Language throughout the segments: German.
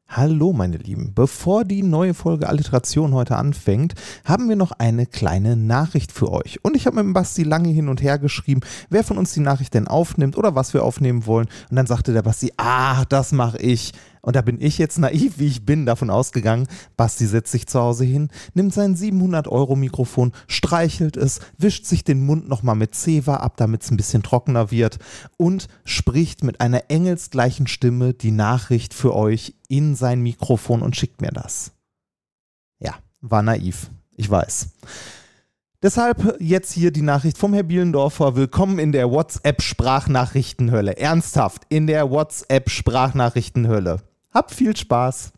Hallo meine Lieben, bevor die neue Folge Alliteration heute anfängt, haben wir noch eine kleine Nachricht für euch. Und ich habe mit dem Basti lange hin und her geschrieben, wer von uns die Nachricht denn aufnimmt oder was wir aufnehmen wollen. Und dann sagte der Basti, das mache ich. Und da bin ich jetzt naiv, wie ich bin, davon ausgegangen, Basti setzt sich zu Hause hin, nimmt sein 700-Euro-Mikrofon, streichelt es, wischt sich den Mund nochmal mit Zewa ab, damit es ein bisschen trockener wird und spricht mit einer engelsgleichen Stimme die Nachricht für euch in sein Mikrofon und schickt mir das. Ja, war naiv, ich weiß. Deshalb jetzt hier die Nachricht vom Herrn Bielendorfer. Willkommen in der WhatsApp-Sprachnachrichtenhölle. Ernsthaft, in der WhatsApp-Sprachnachrichtenhölle. Habt viel Spaß.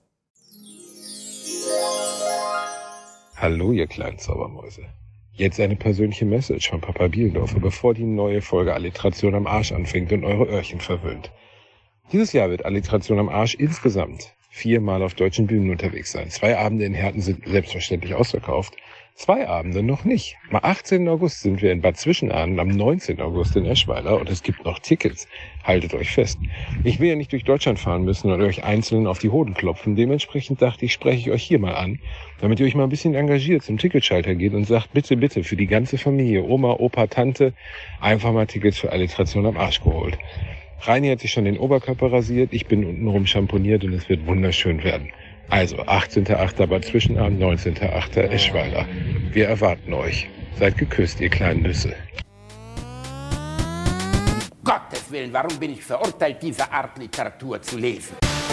Hallo, ihr kleinen Zaubermäuse. Jetzt eine persönliche Message von Papa Bielendorfer, bevor die neue Folge Alliteration am Arsch anfängt und eure Öhrchen verwöhnt. Dieses Jahr wird Alliteration am Arsch insgesamt 4-mal auf deutschen Bühnen unterwegs sein. 2 Abende in Herten sind selbstverständlich ausverkauft. 2 Abende noch nicht. Am 18. August sind wir in Bad Zwischenahn, am 19. August in Eschweiler und es gibt noch Tickets. Haltet euch fest. Ich will ja nicht durch Deutschland fahren müssen und euch einzeln auf die Hoden klopfen. Dementsprechend dachte ich, spreche ich euch hier mal an, damit ihr euch mal ein bisschen engagiert zum Ticketschalter geht und sagt, bitte, bitte, für die ganze Familie, Oma, Opa, Tante, einfach mal Tickets für Alliteration am Arsch geholt. Reini hat sich schon den Oberkörper rasiert, ich bin untenrum schamponiert und es wird wunderschön werden. Also 18.8. Bad Zwischenahn, 19.8. Eschweiler. Wir erwarten euch. Seid geküsst, ihr kleinen Nüsse. Gottes Willen, warum bin ich verurteilt, diese Art Literatur zu lesen?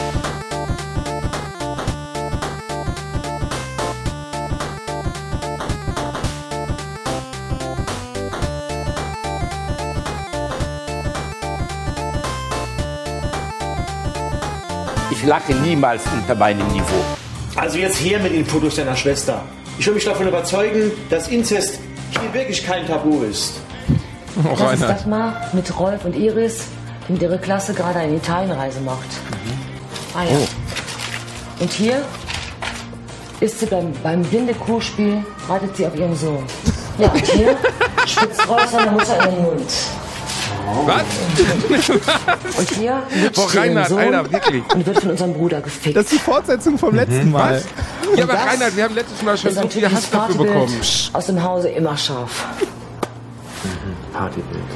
Ich lache niemals unter meinem Niveau. Also jetzt her mit den Fotos deiner Schwester. Ich will mich davon überzeugen, dass Inzest hier wirklich kein Tabu ist. Das ist das mal mit Rolf und Iris, die mit ihrer Klasse gerade eine Italienreise macht. Ah ja. Oh. Und hier ist sie beim Blinde-Kuhspiel, wartet sie auf ihren Sohn. Ja, und hier spitzt Rolf seine Mutter in den Mund. Was? Und hier liegt Reinhard, Sohn Alter, wirklich. Und wird von unserem Bruder gefickt. Das ist die Fortsetzung vom letzten Mal. Was? Ja, aber Reinhard, wir haben letztes Mal schon so viel Hass dafür bekommen. Aus dem Hause immer scharf. Partybild.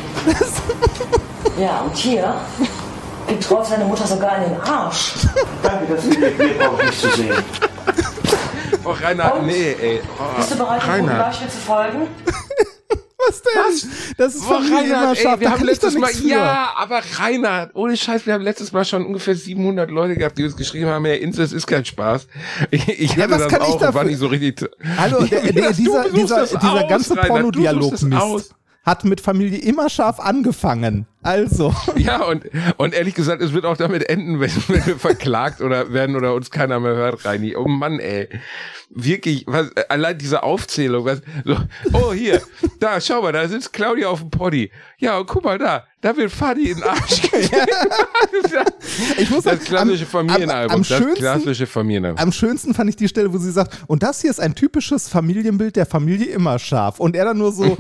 Ja, und hier gibt Rolf seine Mutter sogar in den Arsch. Danke, dass ihr mir braucht nicht zu sehen. Oh, Reinhard, und? Nee, ey. Oh, bist du bereit, dem guten Beispiel zu folgen? Was denn? Was? Das ist von Reinhard, ey, wir haben letztes Mal, ja, aber Reinhard, ohne Scheiß, wir haben letztes Mal schon ungefähr 700 Leute gehabt, die uns geschrieben haben, ja, Inzest ist kein Spaß. Ich hatte das auch und war nicht so richtig. Hallo, dieser ganze Pornodialog-Mist hat mit Familie immer scharf angefangen. Also. Ja, und ehrlich gesagt, es wird auch damit enden, wenn wir verklagt oder werden oder uns keiner mehr hört, Reini. Oh Mann, ey. Wirklich, allein diese Aufzählung, so, oh hier, da, schau mal, da sitzt Claudia auf dem Poddy. Ja, und guck mal da wird Fadi in den Arsch. Ich muss sagen, das klassische Familienalbum. Klassische Familienalbum. Am schönsten fand ich die Stelle, wo sie sagt, und das hier ist ein typisches Familienbild der Familie immer scharf. Und er dann nur so,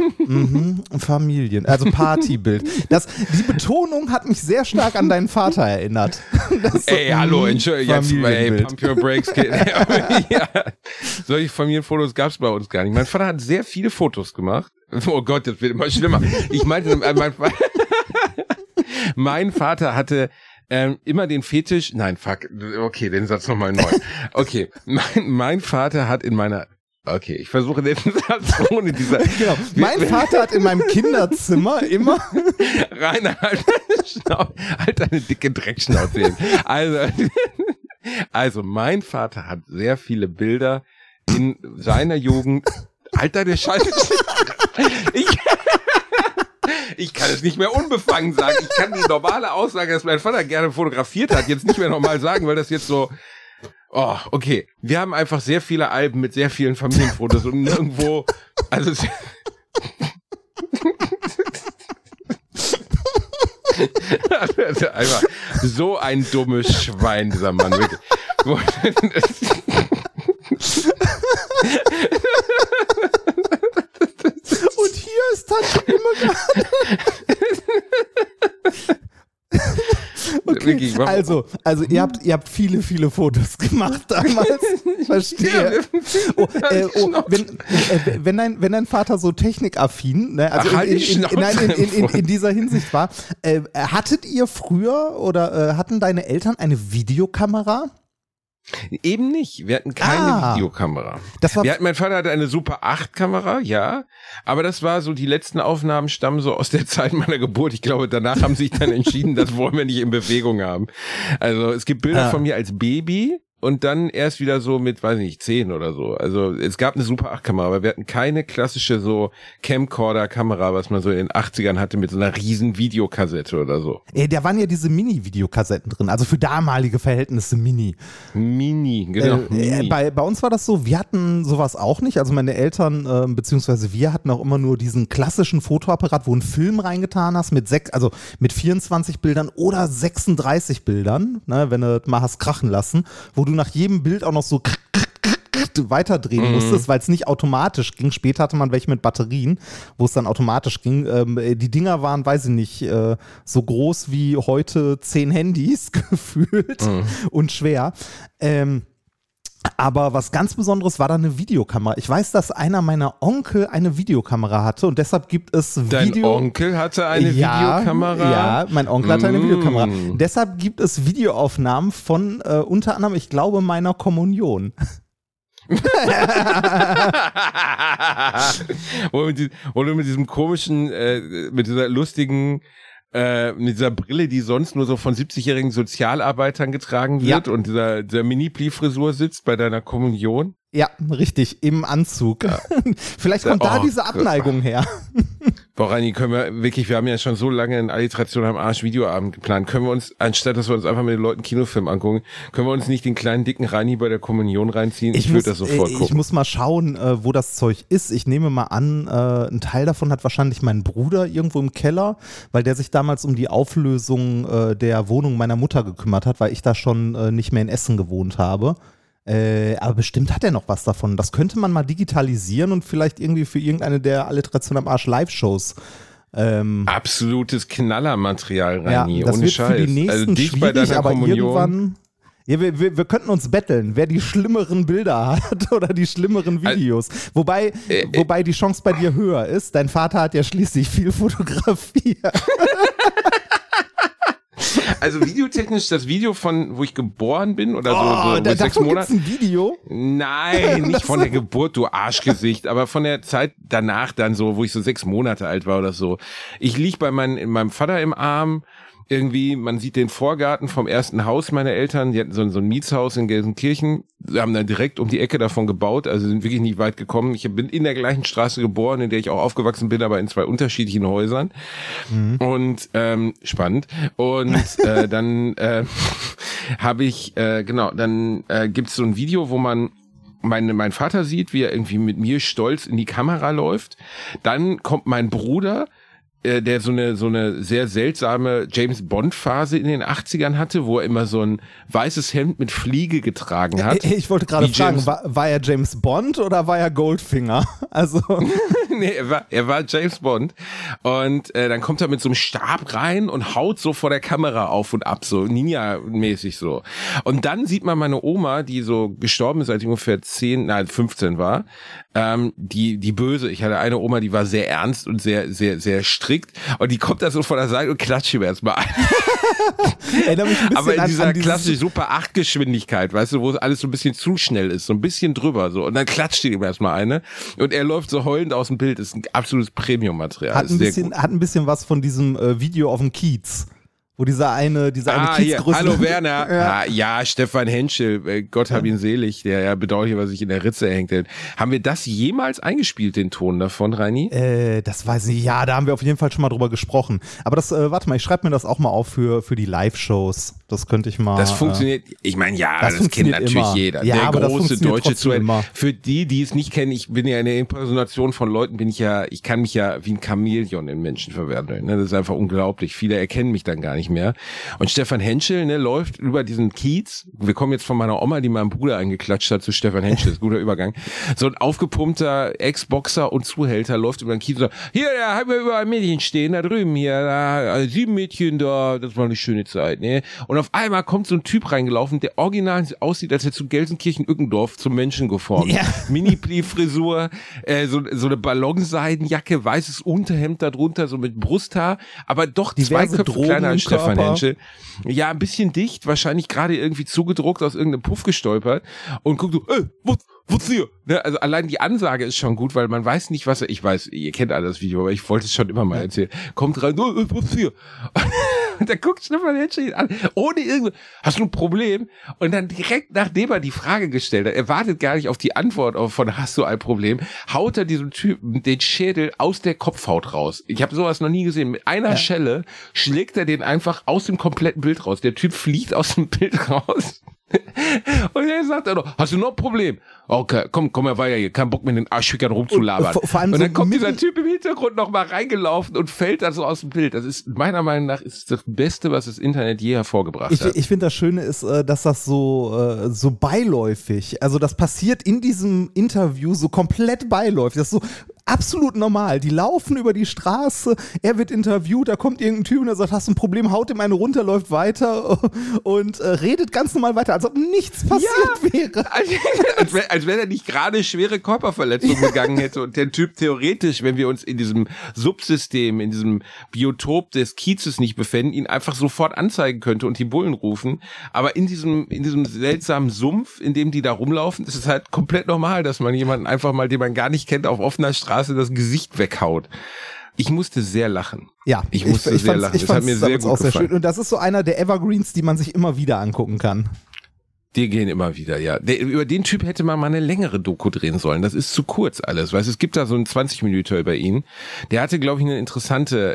Partybild. Die Betonung hat mich sehr stark an deinen Vater erinnert. Ey, hallo, Entschuldigung, jetzt mal, ey, pump your brakes, Kid. Ja. Solche Familienfotos gab es bei uns gar nicht. Mein Vater hat sehr viele Fotos gemacht. Oh Gott, das wird immer schlimmer. Ich meinte, mein Vater hatte immer den Fetisch, nein, fuck, okay, den Satz nochmal neu. Okay, mein Vater hat in meiner, okay, ich versuche den Satz ohne dieser. Genau. Mein Vater hat in meinem Kinderzimmer immer. Rainer, halt deine dicke Dreckschnauze hin. Also, mein Vater hat sehr viele Bilder in seiner Jugend. Alter, der Scheiße. Ich kann es nicht mehr unbefangen sagen. Ich kann die normale Aussage, dass mein Vater gerne fotografiert hat, jetzt nicht mehr normal sagen, weil das jetzt so. Oh, okay. Wir haben einfach sehr viele Alben mit sehr vielen Familienfotos und nirgendwo. Also. Einfach so ein dummes Schwein, dieser Mann. Wirklich. Und hier ist Tante Immergard. Okay. wirklich. Also ihr habt viele Fotos gemacht damals. Verstehe. Wenn dein Vater so technikaffin, ne, also in dieser Hinsicht war, hattet ihr früher oder hatten deine Eltern eine Videokamera? Eben nicht. Wir hatten keine Videokamera. Mein Vater hatte eine Super 8 Kamera, ja. Aber das war so, die letzten Aufnahmen stammen so aus der Zeit meiner Geburt. Ich glaube, danach haben sie sich dann entschieden, das wollen wir nicht in Bewegung haben. Also es gibt Bilder von mir als Baby. Und dann erst wieder so mit, weiß ich nicht, 10 oder so. Also es gab eine Super 8 Kamera, aber wir hatten keine klassische so Camcorder-Kamera, was man so in den 80ern hatte mit so einer riesen Videokassette oder so. Da waren ja diese Mini-Videokassetten drin, also für damalige Verhältnisse Mini. Genau. Mini. Bei uns war das so, wir hatten sowas auch nicht. Also meine Eltern, beziehungsweise wir hatten auch immer nur diesen klassischen Fotoapparat, wo einen Film reingetan hast mit 24 Bildern oder 36 Bildern, ne, wenn du mal hast krachen lassen, wo du nach jedem Bild auch noch so weiterdrehen musstest, weil es nicht automatisch ging. Später hatte man welche mit Batterien, wo es dann automatisch ging. Die Dinger waren, weiß ich nicht, so groß wie heute 10 Handys gefühlt und schwer. Aber was ganz Besonderes war da eine Videokamera. Ich weiß, dass einer meiner Onkel eine Videokamera hatte und deshalb gibt es Dein Onkel hatte eine Videokamera? Ja, mein Onkel hatte eine Videokamera. Deshalb gibt es Videoaufnahmen von unter anderem, ich glaube, meiner Kommunion. Wo du mit diesem komischen, mit dieser lustigen mit dieser Brille, die sonst nur so von 70-jährigen Sozialarbeitern getragen wird und dieser Mini-Pli-Frisur sitzt bei deiner Kommunion. Ja, richtig, im Anzug. Ja. Vielleicht kommt da diese Abneigung her. Boah, Reini, wir haben ja schon so lange in Alliteration am Arsch Videoabend geplant. Können wir uns, anstatt dass wir uns einfach mit den Leuten Kinofilm angucken, können wir uns nicht den kleinen, dicken Reini bei der Kommunion reinziehen? Ich würde das sofort gucken. Ich muss mal schauen, wo das Zeug ist. Ich nehme mal an, ein Teil davon hat wahrscheinlich mein Bruder irgendwo im Keller, weil der sich damals um die Auflösung der Wohnung meiner Mutter gekümmert hat, weil ich da schon nicht mehr in Essen gewohnt habe. Aber bestimmt hat er noch was davon. Das könnte man mal digitalisieren und vielleicht irgendwie für irgendeine der Alliteration am Arsch Live-Shows. Absolutes Knallermaterial, Reini, ja, das ohne wird Scheiß. Für die nächsten also dich schwierig, bei deiner aber Kommunion. Irgendwann. Ja, wir könnten uns betteln, wer die schlimmeren Bilder hat oder die schlimmeren Videos. Wobei die Chance bei dir höher ist. Dein Vater hat ja schließlich viel fotografiert. Also videotechnisch, das Video von, wo ich geboren bin oder so mit 6 Monaten. Ein Video? Nein, nicht von der Geburt, du Arschgesicht, aber von der Zeit danach dann so, wo ich so 6 Monate alt war oder so. Ich lieg bei meinem Vater im Arm. Irgendwie, man sieht den Vorgarten vom ersten Haus meiner Eltern, die hatten so ein Mietshaus in Gelsenkirchen, sie haben dann direkt um die Ecke davon gebaut, also sind wirklich nicht weit gekommen. Ich bin in der gleichen Straße geboren, in der ich auch aufgewachsen bin, aber in 2 unterschiedlichen Häusern. Und spannend. Und dann habe ich, dann gibt's so ein Video, wo man mein Vater sieht, wie er irgendwie mit mir stolz in die Kamera läuft. Dann kommt mein Bruder, der so eine sehr seltsame James-Bond-Phase in den 80ern hatte, wo er immer so ein weißes Hemd mit Fliege getragen hat. Ich wollte gerade fragen, war er James Bond oder war er Goldfinger? Also nee, er war James Bond. Und dann kommt er mit so einem Stab rein und haut so vor der Kamera auf und ab, so Ninja-mäßig so. Und dann sieht man meine Oma, die so gestorben ist, als ich ungefähr 15 war, die böse. Ich hatte eine Oma, die war sehr ernst und sehr, sehr, sehr strikt. Und die kommt da so von der Seite und klatscht ihm erstmal ein. Aber in dieser klassischen Super 8 Geschwindigkeit, weißt du, wo alles so ein bisschen zu schnell ist, so ein bisschen drüber so. Und dann klatscht ihm erstmal eine. Und er läuft so heulend aus dem Bild. Das ist ein absolutes Premium-Material. Hat ein bisschen was von diesem Video auf dem Kiez. Wo dieser eine Kiezgröße. Hallo Werner. Ja, Stefan Henschel, Gott hab ihn selig, der ja bedauerlicherweise sich in der Ritze hängt. Haben wir das jemals eingespielt, den Ton davon, Reini? Das weiß ich nicht. Ja, da haben wir auf jeden Fall schon mal drüber gesprochen. Aber das, warte mal, ich schreibe mir das auch mal auf für die Live-Shows. Das könnte ich mal. Das funktioniert, ich meine, das kennt natürlich immer. Jeder. Ja, der große deutsche Zuhörer. Für die es nicht kennen, ich bin ja in der Impersonation von Leuten, ich kann mich ja wie ein Chamäleon in Menschen verwandeln. Das ist einfach unglaublich. Viele erkennen mich dann gar nicht nicht mehr. Und Stefan Henschel, ne, läuft über diesen Kiez. Wir kommen jetzt von meiner Oma, die meinem Bruder eingeklatscht hat, zu Stefan Henschel. Das ist ein guter Übergang. So ein aufgepumpter Ex-Boxer und Zuhälter läuft über den Kiez und sagt, hier, da haben wir überall Mädchen stehen, da drüben hier, da 7 Mädchen da, das war eine schöne Zeit, ne. Und auf einmal kommt so ein Typ reingelaufen, der original aussieht, als hätte zu Gelsenkirchen-Ückendorf zum Menschen geformt. Ja. Mini-Pli-Frisur, so eine Ballonseidenjacke, weißes Unterhemd darunter, so mit Brusthaar, aber doch diverse 2 Köpfe kleiner als Stefan Henschel. Ja, ein bisschen dicht, wahrscheinlich gerade irgendwie zugedruckt, aus irgendeinem Puff gestolpert und guckt so, was hier? Ne, also allein die Ansage ist schon gut, weil man weiß nicht, was ich weiß, ihr kennt alle das Video, aber ich wollte es schon immer mal erzählen. Kommt rein, was hier? Und dann guckt Stefan Henschel an, ohne irgendwie, hast du ein Problem? Und dann direkt, nachdem er die Frage gestellt hat, er wartet gar nicht auf die Antwort von hast du ein Problem, haut er diesem Typen den Schädel aus der Kopfhaut raus. Ich habe sowas noch nie gesehen. Mit einer Schelle schlägt er den einfach aus dem kompletten Bild raus. Der Typ fliegt aus dem Bild raus. Und er sagt dann noch, hast du noch ein Problem? Okay, komm mal weiter hier, kein Bock mit den Arschfickern rumzulabern. Und vor allem dann kommt dieser Typ im Hintergrund noch mal reingelaufen und fällt dann so aus dem Bild. Das ist meiner Meinung nach ist das Beste, was das Internet je hervorgebracht hat. Ich finde, das Schöne ist, dass das so beiläufig, also das passiert in diesem Interview so komplett beiläufig. Das ist so absolut normal. Die laufen über die Straße, er wird interviewt, da kommt irgendein Typ und der sagt, hast du ein Problem, haut ihm eine runter, läuft weiter und redet ganz normal weiter, als ob nichts passiert wäre. Als wenn er nicht gerade schwere Körperverletzungen begangen hätte und der Typ theoretisch, wenn wir uns in diesem Subsystem, in diesem Biotop des Kiezes nicht befinden, ihn einfach sofort anzeigen könnte und die Bullen rufen. Aber in diesem seltsamen Sumpf, in dem die da rumlaufen, ist es halt komplett normal, dass man jemanden einfach mal, den man gar nicht kennt, auf offener Straße das Gesicht weghaut. Ich musste sehr lachen. Ja, ich musste sehr lachen. Das hat mir sehr gut gefallen. Sehr schön. Und das ist so einer der Evergreens, die man sich immer wieder angucken kann. Die gehen immer wieder, ja. Über den Typ hätte man mal eine längere Doku drehen sollen. Das ist zu kurz alles. Weißt, es gibt da so einen 20-Minüter über ihn. Der hatte, glaube ich, eine interessante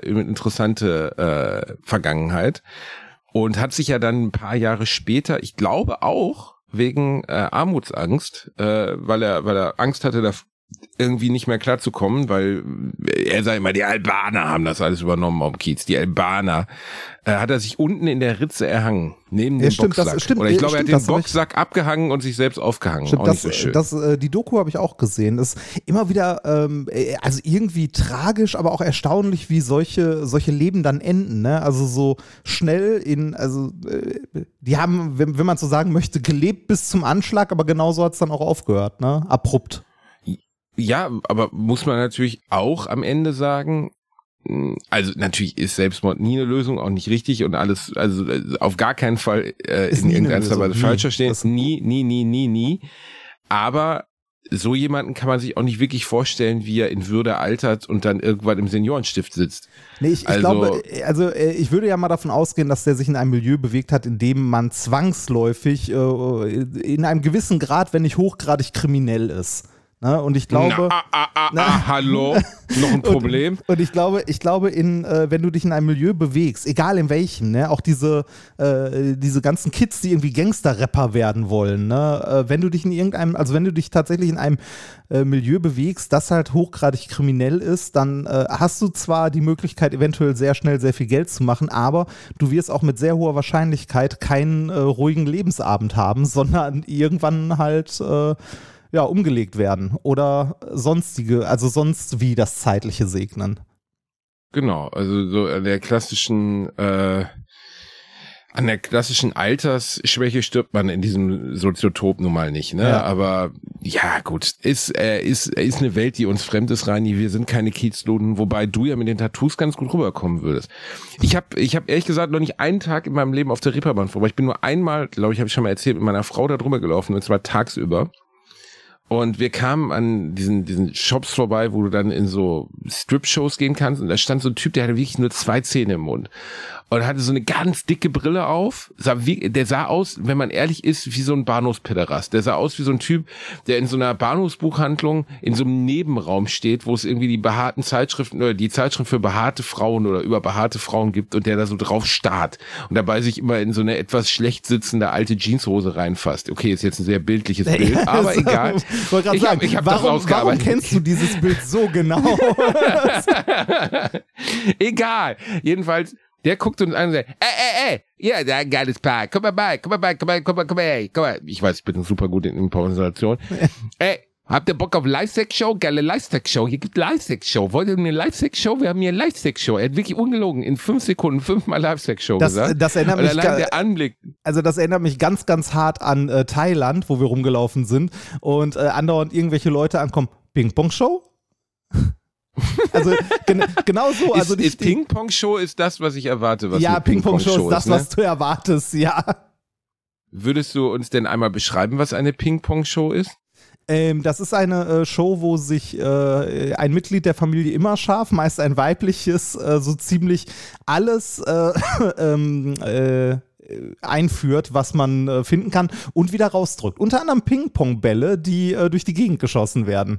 Vergangenheit und hat sich ja dann ein paar Jahre später, ich glaube auch wegen Armutsangst, weil er Angst hatte, da irgendwie nicht mehr klarzukommen, weil er sagt immer, die Albaner haben das alles übernommen am Kiez. Die Albaner. Hat er sich unten in der Ritze erhangen, neben dem Boxsack. Oder ich glaube, er hat den Boxsack abgehangen und sich selbst aufgehangen. Stimmt, auch nicht so schön. Die Doku habe ich auch gesehen. Das ist immer wieder, also irgendwie tragisch, aber auch erstaunlich, wie solche Leben dann enden. Ne? Also so schnell die haben, wenn man so sagen möchte, gelebt bis zum Anschlag, aber genauso hat es dann auch aufgehört, ne? Abrupt. Ja, aber muss man natürlich auch am Ende sagen, also natürlich ist Selbstmord nie eine Lösung, auch nicht richtig und alles, also auf gar keinen Fall in irgendeiner Weise falsch verstehen. Nie. Aber so jemanden kann man sich auch nicht wirklich vorstellen, wie er in Würde altert und dann irgendwann im Seniorenstift sitzt. Nee, ich glaube, ich würde ja mal davon ausgehen, dass der sich in einem Milieu bewegt hat, in dem man zwangsläufig in einem gewissen Grad, wenn nicht hochgradig kriminell ist. Ne? Und ich glaube, hallo, noch ein Problem. Und ich glaube, wenn du dich in einem Milieu bewegst, egal in welchem, ne, auch diese ganzen Kids, die irgendwie Gangster-Rapper werden wollen, ne, wenn du dich tatsächlich in einem Milieu bewegst, das halt hochgradig kriminell ist, dann hast du zwar die Möglichkeit, eventuell sehr schnell sehr viel Geld zu machen, aber du wirst auch mit sehr hoher Wahrscheinlichkeit keinen ruhigen Lebensabend haben, sondern irgendwann halt umgelegt werden oder sonst wie das zeitliche Segnen. Genau, also so an der klassischen Altersschwäche stirbt man in diesem Soziotop nun mal nicht, ne? Ja. Aber ja, gut, ist eine Welt, die uns fremd ist, Reini. Wir sind keine Kiezluden, wobei du ja mit den Tattoos ganz gut rüberkommen würdest. Ich hab ehrlich gesagt noch nicht einen Tag in meinem Leben auf der Reeperbahn vorbei. Ich bin nur einmal, glaube ich, habe ich schon mal erzählt, mit meiner Frau da drüber gelaufen, und zwar tagsüber. Und wir kamen an diesen Shops vorbei, wo du dann in so Strip-Shows gehen kannst. Und da stand so ein Typ, der hatte wirklich nur 2 Zähne im Mund. Und hatte so eine ganz dicke Brille auf. Der sah aus, wenn man ehrlich ist, wie so ein Bahnhofspederast. Der sah aus wie so ein Typ, der in so einer Bahnhofsbuchhandlung in so einem Nebenraum steht, wo es irgendwie die behaarten Zeitschriften oder die Zeitschrift für behaarte Frauen oder über behaarte Frauen gibt und der da so drauf starrt und dabei sich immer in so eine etwas schlecht sitzende alte Jeanshose reinfasst. Okay, ist jetzt ein sehr bildliches Bild, aber egal. Ich hab das ausgearbeitet. Warum kennst du dieses Bild so genau? Egal. Jedenfalls, Der guckt uns an und sagt, ja, da ein geiles Paar, komm mal. Ich weiß, ich bin super gut in Improvisation. Habt ihr Bock auf Live-Sex-Show? Geile Live-Sex-Show. Hier gibt Live-Sex-Show. Wollt ihr eine Live-Sex-Show? Wir haben hier eine Live-Sex-Show. Er hat wirklich ungelogen in 5 Sekunden 5-mal Live-Sex-Show gesagt. Das erinnert mich der Anblick. Also das erinnert mich ganz, ganz hart an Thailand, wo wir rumgelaufen sind und andauernd irgendwelche Leute ankommen. Ping-Pong-Show? Also genau so. Also ist Ping-Pong-Show ist das, was ich erwarte. Was ja, Ping-Pong-Show ist das, was du erwartest, ja. Würdest du uns denn einmal beschreiben, was eine Ping-Pong-Show ist? Das ist eine Show, wo sich ein Mitglied der Familie Immerscharf, meist ein weibliches, so ziemlich alles einführt, was man finden kann und wieder rausdrückt. Unter anderem Ping-Pong-Bälle, die durch die Gegend geschossen werden.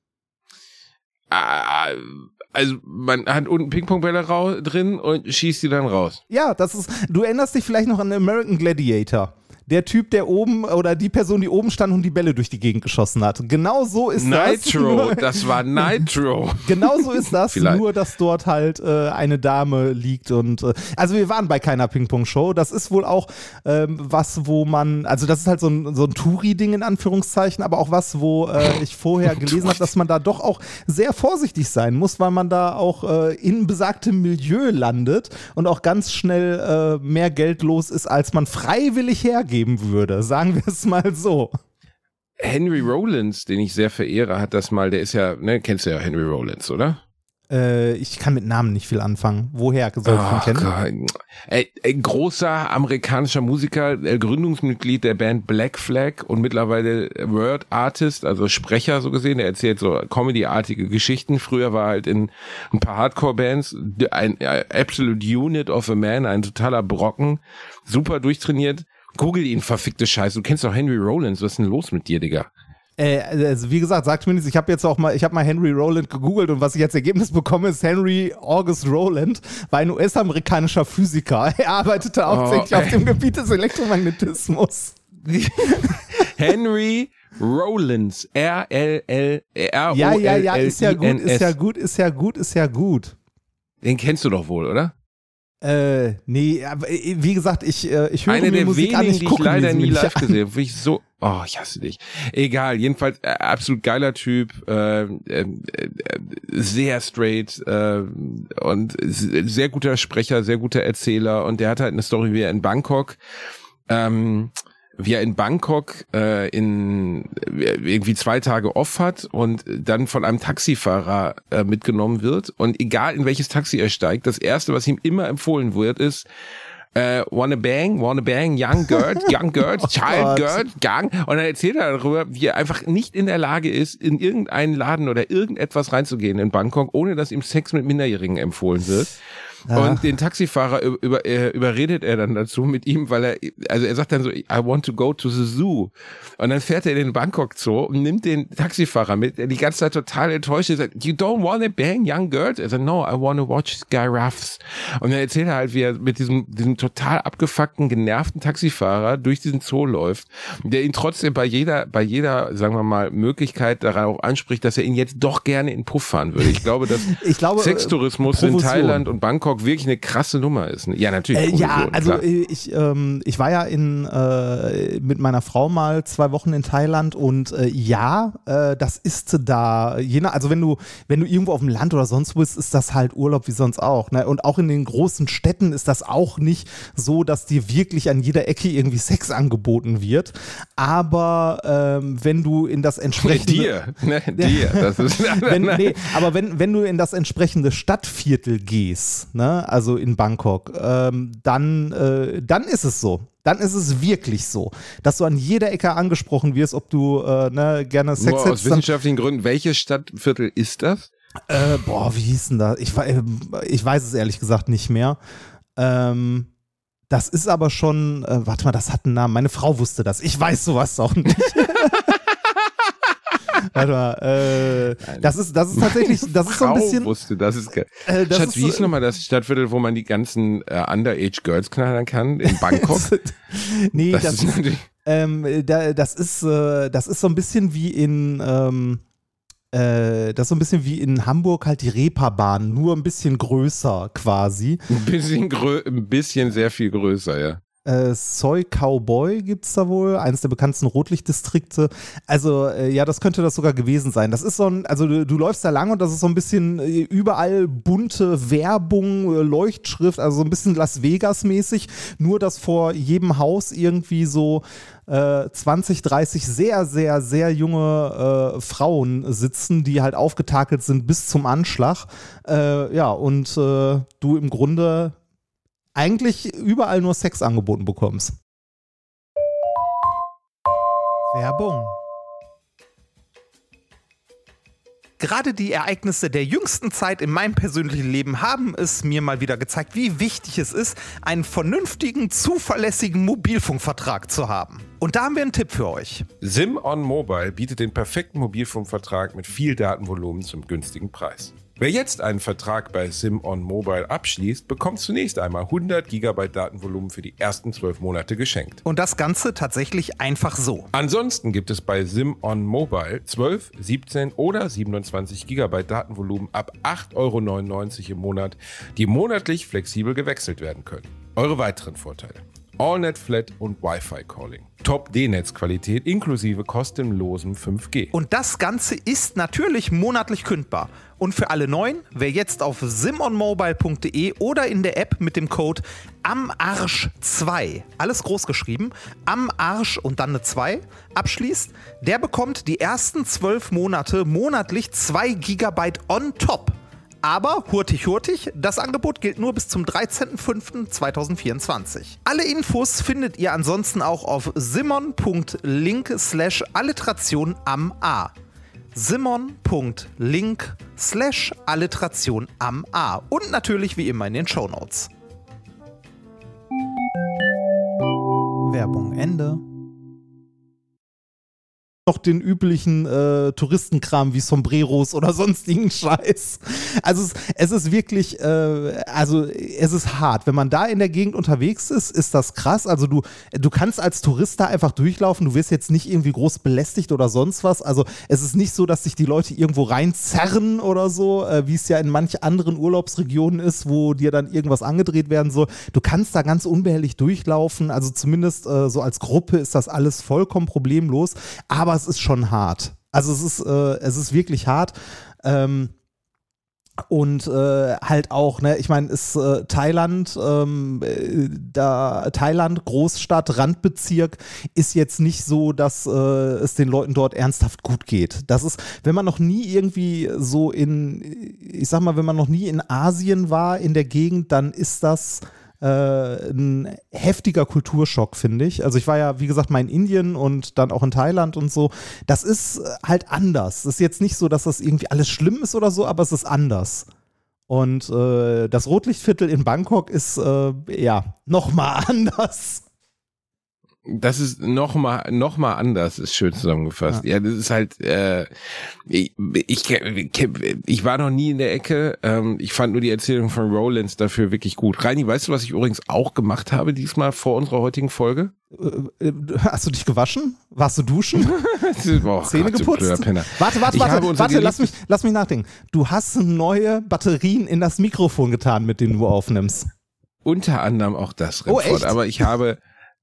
Also man hat unten Ping-Pong-Bälle drin und schießt die dann raus. Ja, du erinnerst dich vielleicht noch an American Gladiator. Der Typ, der oben, oder die Person, die oben stand und die Bälle durch die Gegend geschossen hat. Genau so ist Nitro, das war Nitro. Genau so ist das, nur dass dort halt eine Dame liegt und also wir waren bei keiner Ping-Pong-Show. Das ist wohl auch was, wo man, also das ist halt so ein Touri-Ding in Anführungszeichen, aber auch was, wo ich vorher gelesen habe, dass man da doch auch sehr vorsichtig sein muss, weil man da auch in besagtem Milieu landet und auch ganz schnell mehr Geld los ist, als man freiwillig hergeben würde, sagen wir es mal so. Henry Rollins, den ich sehr verehre, hat das mal, der ist ja, ne, kennst du ja Henry Rollins, oder? Ich kann mit Namen nicht viel anfangen. Woher soll ich ihn kennen? Großer amerikanischer Musiker, Gründungsmitglied der Band Black Flag und mittlerweile Word Artist, also Sprecher so gesehen. Er erzählt so Comedy-artige Geschichten. Früher war halt in ein paar Hardcore-Bands ein Absolute Unit of a Man, ein totaler Brocken, super durchtrainiert. Google ihn, verfickte Scheiße. Du kennst doch Henry Rollins. Was ist denn los mit dir, Digga? Also wie gesagt, sagt mir nichts. Ich habe mal Henry Rowland gegoogelt und was ich als Ergebnis bekomme, ist Henry August Rowland, war ein US-amerikanischer Physiker. Er arbeitete hauptsächlich auf dem Gebiet des Elektromagnetismus. Henry Rollins. R-L-L-R-O-L-L-I-N-S. Ja, gut. Den kennst du doch wohl, oder? Nee, aber wie gesagt, ich höre eine mir der Musik wenigen, an, die ich leider nie live gesehen habe. Ich so, ich hasse dich. Egal, jedenfalls absolut geiler Typ, sehr straight und sehr guter Sprecher, sehr guter Erzähler und der hat halt eine Story, wie er in Bangkok irgendwie 2 Tage off hat und dann von einem Taxifahrer mitgenommen wird und egal in welches Taxi er steigt, das erste, was ihm immer empfohlen wird, ist wanna bang, young girl, child girl, gang. Und dann erzählt er darüber, wie er einfach nicht in der Lage ist, in irgendeinen Laden oder irgendetwas reinzugehen in Bangkok, ohne dass ihm Sex mit Minderjährigen empfohlen wird. Und den Taxifahrer überredet er dann dazu mit ihm, weil er sagt dann so, I want to go to the zoo. Und dann fährt er in den Bangkok Zoo und nimmt den Taxifahrer mit, der die ganze Zeit total enttäuscht ist, sagt, you don't wanna bang young girls? Er sagt, no, I wanna watch Giraffes. Und dann erzählt er halt, wie er mit diesem total abgefuckten, genervten Taxifahrer durch diesen Zoo läuft, der ihn trotzdem bei jeder, sagen wir mal, Möglichkeit darauf anspricht, dass er ihn jetzt doch gerne in Puff fahren würde. Ich glaube, dass Sextourismus in Thailand und Bangkok wirklich eine krasse Nummer ist. Ja, natürlich. Ja, also ich war ja mit meiner Frau mal 2 Wochen in Thailand und das ist da, also wenn du irgendwo auf dem Land oder sonst wo bist, ist das halt Urlaub wie sonst auch. Ne? Und auch in den großen Städten ist das auch nicht so, dass dir wirklich an jeder Ecke irgendwie Sex angeboten wird. Aber wenn du in das entsprechende... Das ist aber wenn du in das entsprechende Stadtviertel gehst, ne, also in Bangkok, dann ist es so. Dann ist es wirklich so, dass du an jeder Ecke angesprochen wirst, ob du gerne Sex hättest. Aus wissenschaftlichen Gründen, welches Stadtviertel ist das? Wie hieß denn das? Ich weiß es ehrlich gesagt nicht mehr. Das ist aber schon, warte mal, das hat einen Namen. Meine Frau wusste das. Ich weiß sowas auch nicht. Warte mal, das ist tatsächlich, das ist so ein bisschen. Wusste, das ist geil. Schatz, wie hieß nochmal das Stadtviertel, wo man die ganzen Underage Girls knallern kann? In Bangkok? Nee, das ist so ein bisschen wie in, Das ist so ein bisschen wie in Hamburg halt die Reeperbahn, nur ein bisschen größer quasi. Ein bisschen sehr viel größer, ja. Soy Cowboy gibt es da wohl, eines der bekanntesten Rotlichtdistrikte. Also ja, das könnte das sogar gewesen sein. Das ist so ein, also du läufst da lang und das ist so ein bisschen überall bunte Werbung, Leuchtschrift, also so ein bisschen Las Vegas-mäßig. Nur, dass vor jedem Haus irgendwie so 20, 30 sehr, sehr, sehr junge Frauen sitzen, die halt aufgetakelt sind bis zum Anschlag. Ja, und du im Grunde eigentlich überall nur Sex angeboten bekommst. Werbung. Gerade die Ereignisse der jüngsten Zeit in meinem persönlichen Leben haben es mir mal wieder gezeigt, wie wichtig es ist, einen vernünftigen, zuverlässigen Mobilfunkvertrag zu haben. Und da haben wir einen Tipp für euch. SIM-on-Mobile bietet den perfekten Mobilfunkvertrag mit viel Datenvolumen zum günstigen Preis. Wer jetzt einen Vertrag bei SIM-on-Mobile abschließt, bekommt zunächst einmal 100 GB Datenvolumen für die ersten 12 Monate geschenkt. Und das Ganze tatsächlich einfach so. Ansonsten gibt es bei SIM-on-Mobile 12, 17 oder 27 GB Datenvolumen ab 8,99 € im Monat, die monatlich flexibel gewechselt werden können. Eure weiteren Vorteile: AllNet Flat und Wi-Fi Calling. Top-D-Netzqualität inklusive kostenlosem 5G. Und das Ganze ist natürlich monatlich kündbar. Und für alle Neuen, wer jetzt auf simonmobile.de oder in der App mit dem Code AMARSCH2, alles groß geschrieben, AMARSCH und dann eine 2, abschließt, der bekommt die ersten 12 Monate monatlich 2 GB on top. Aber hurtig, das Angebot gilt nur bis zum 13.05.2024. Alle Infos findet ihr ansonsten auch auf simon.link/Alliteration am A. simon.link/Alliteration am A. Und natürlich wie immer in den Shownotes. Werbung Ende. Noch den üblichen Touristenkram wie Sombreros oder sonstigen Scheiß. Also es ist wirklich, es ist hart. Wenn man da in der Gegend unterwegs ist, ist das krass. Also du kannst als Tourist da einfach durchlaufen. Du wirst jetzt nicht irgendwie groß belästigt oder sonst was. Also es ist nicht so, dass sich die Leute irgendwo reinzerren oder so, wie es ja in manch anderen Urlaubsregionen ist, wo dir dann irgendwas angedreht werden soll. Du kannst da ganz unbehelligt durchlaufen. Also zumindest so als Gruppe ist das alles vollkommen problemlos. Aber es ist schon hart. Also es ist wirklich hart. Und halt auch, ne, ich meine, ist Thailand, Thailand, Großstadt, Randbezirk, ist jetzt nicht so, dass es den Leuten dort ernsthaft gut geht. Das ist, wenn man noch nie irgendwie so wenn man noch nie in Asien war, in der Gegend, dann ist das ein heftiger Kulturschock, finde ich. Also ich war ja, wie gesagt, mal in Indien und dann auch in Thailand und so. Das ist halt anders. Es ist jetzt nicht so, dass das irgendwie alles schlimm ist oder so, aber es ist anders. Und das Rotlichtviertel in Bangkok ist nochmal anders. Das ist noch mal anders, ist schön zusammengefasst. Ja, das ist halt, ich war noch nie in der Ecke. Ich fand nur die Erzählung von Rollins dafür wirklich gut. Reini, weißt du, was ich übrigens auch gemacht habe diesmal vor unserer heutigen Folge? Hast du dich gewaschen? Warst du duschen? Zähne geputzt? Warte, lass mich nachdenken. Du hast neue Batterien in das Mikrofon getan, mit denen du aufnimmst. Unter anderem auch das, Remford. Oh, echt? Aber ich habe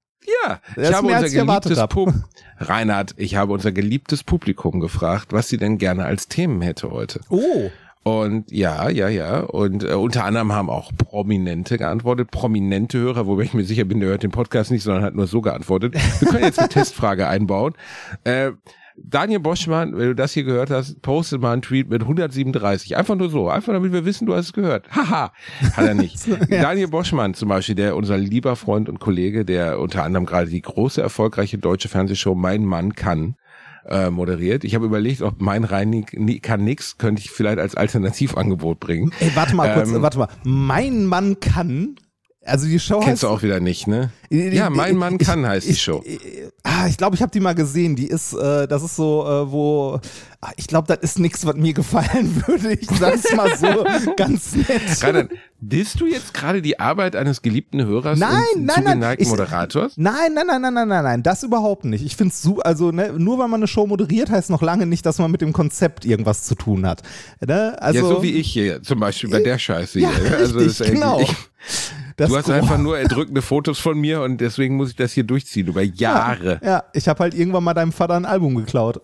unser geliebtes Publikum gefragt, was sie denn gerne als Themen hätte heute. Oh. Und ja. Und unter anderem haben auch Prominente geantwortet. Prominente Hörer, wobei ich mir sicher bin, der hört den Podcast nicht, sondern hat nur so geantwortet. Wir können jetzt eine Testfrage einbauen. Daniel Boschmann, wenn du das hier gehört hast, postet mal einen Tweet mit 137. Einfach nur so. Einfach damit wir wissen, du hast es gehört. Haha. Hat er nicht. Ja. Daniel Boschmann zum Beispiel, unser lieber Freund und Kollege, der unter anderem gerade die große, erfolgreiche deutsche Fernsehshow Mein Mann kann moderiert. Ich habe überlegt, ob Mein Reini kann nix, könnte ich vielleicht als Alternativangebot bringen. Ey, warte mal. Mein Mann kann... Also die Show kennst du auch wieder nicht, ne? Ja, Mein Mann kann heißt die Show. Ich glaube, ich habe die mal gesehen. Die ist, das ist so, ich glaube, das ist nichts, was mir gefallen würde. Ich sag's mal so ganz nett. Rainer, Disst du jetzt gerade die Arbeit eines geliebten Hörers und zugeneigten Moderators? Nein, das überhaupt nicht. Ich finde es also nur weil man eine Show moderiert, heißt noch lange nicht, dass man mit dem Konzept irgendwas zu tun hat. Ne? Also, ja, so wie ich hier zum Beispiel bei der Scheiße hier. Ja, also richtig, das genau. Du hast einfach nur erdrückende Fotos von mir und deswegen muss ich das hier durchziehen, über Jahre. Ja, ich habe halt irgendwann mal deinem Vater ein Album geklaut.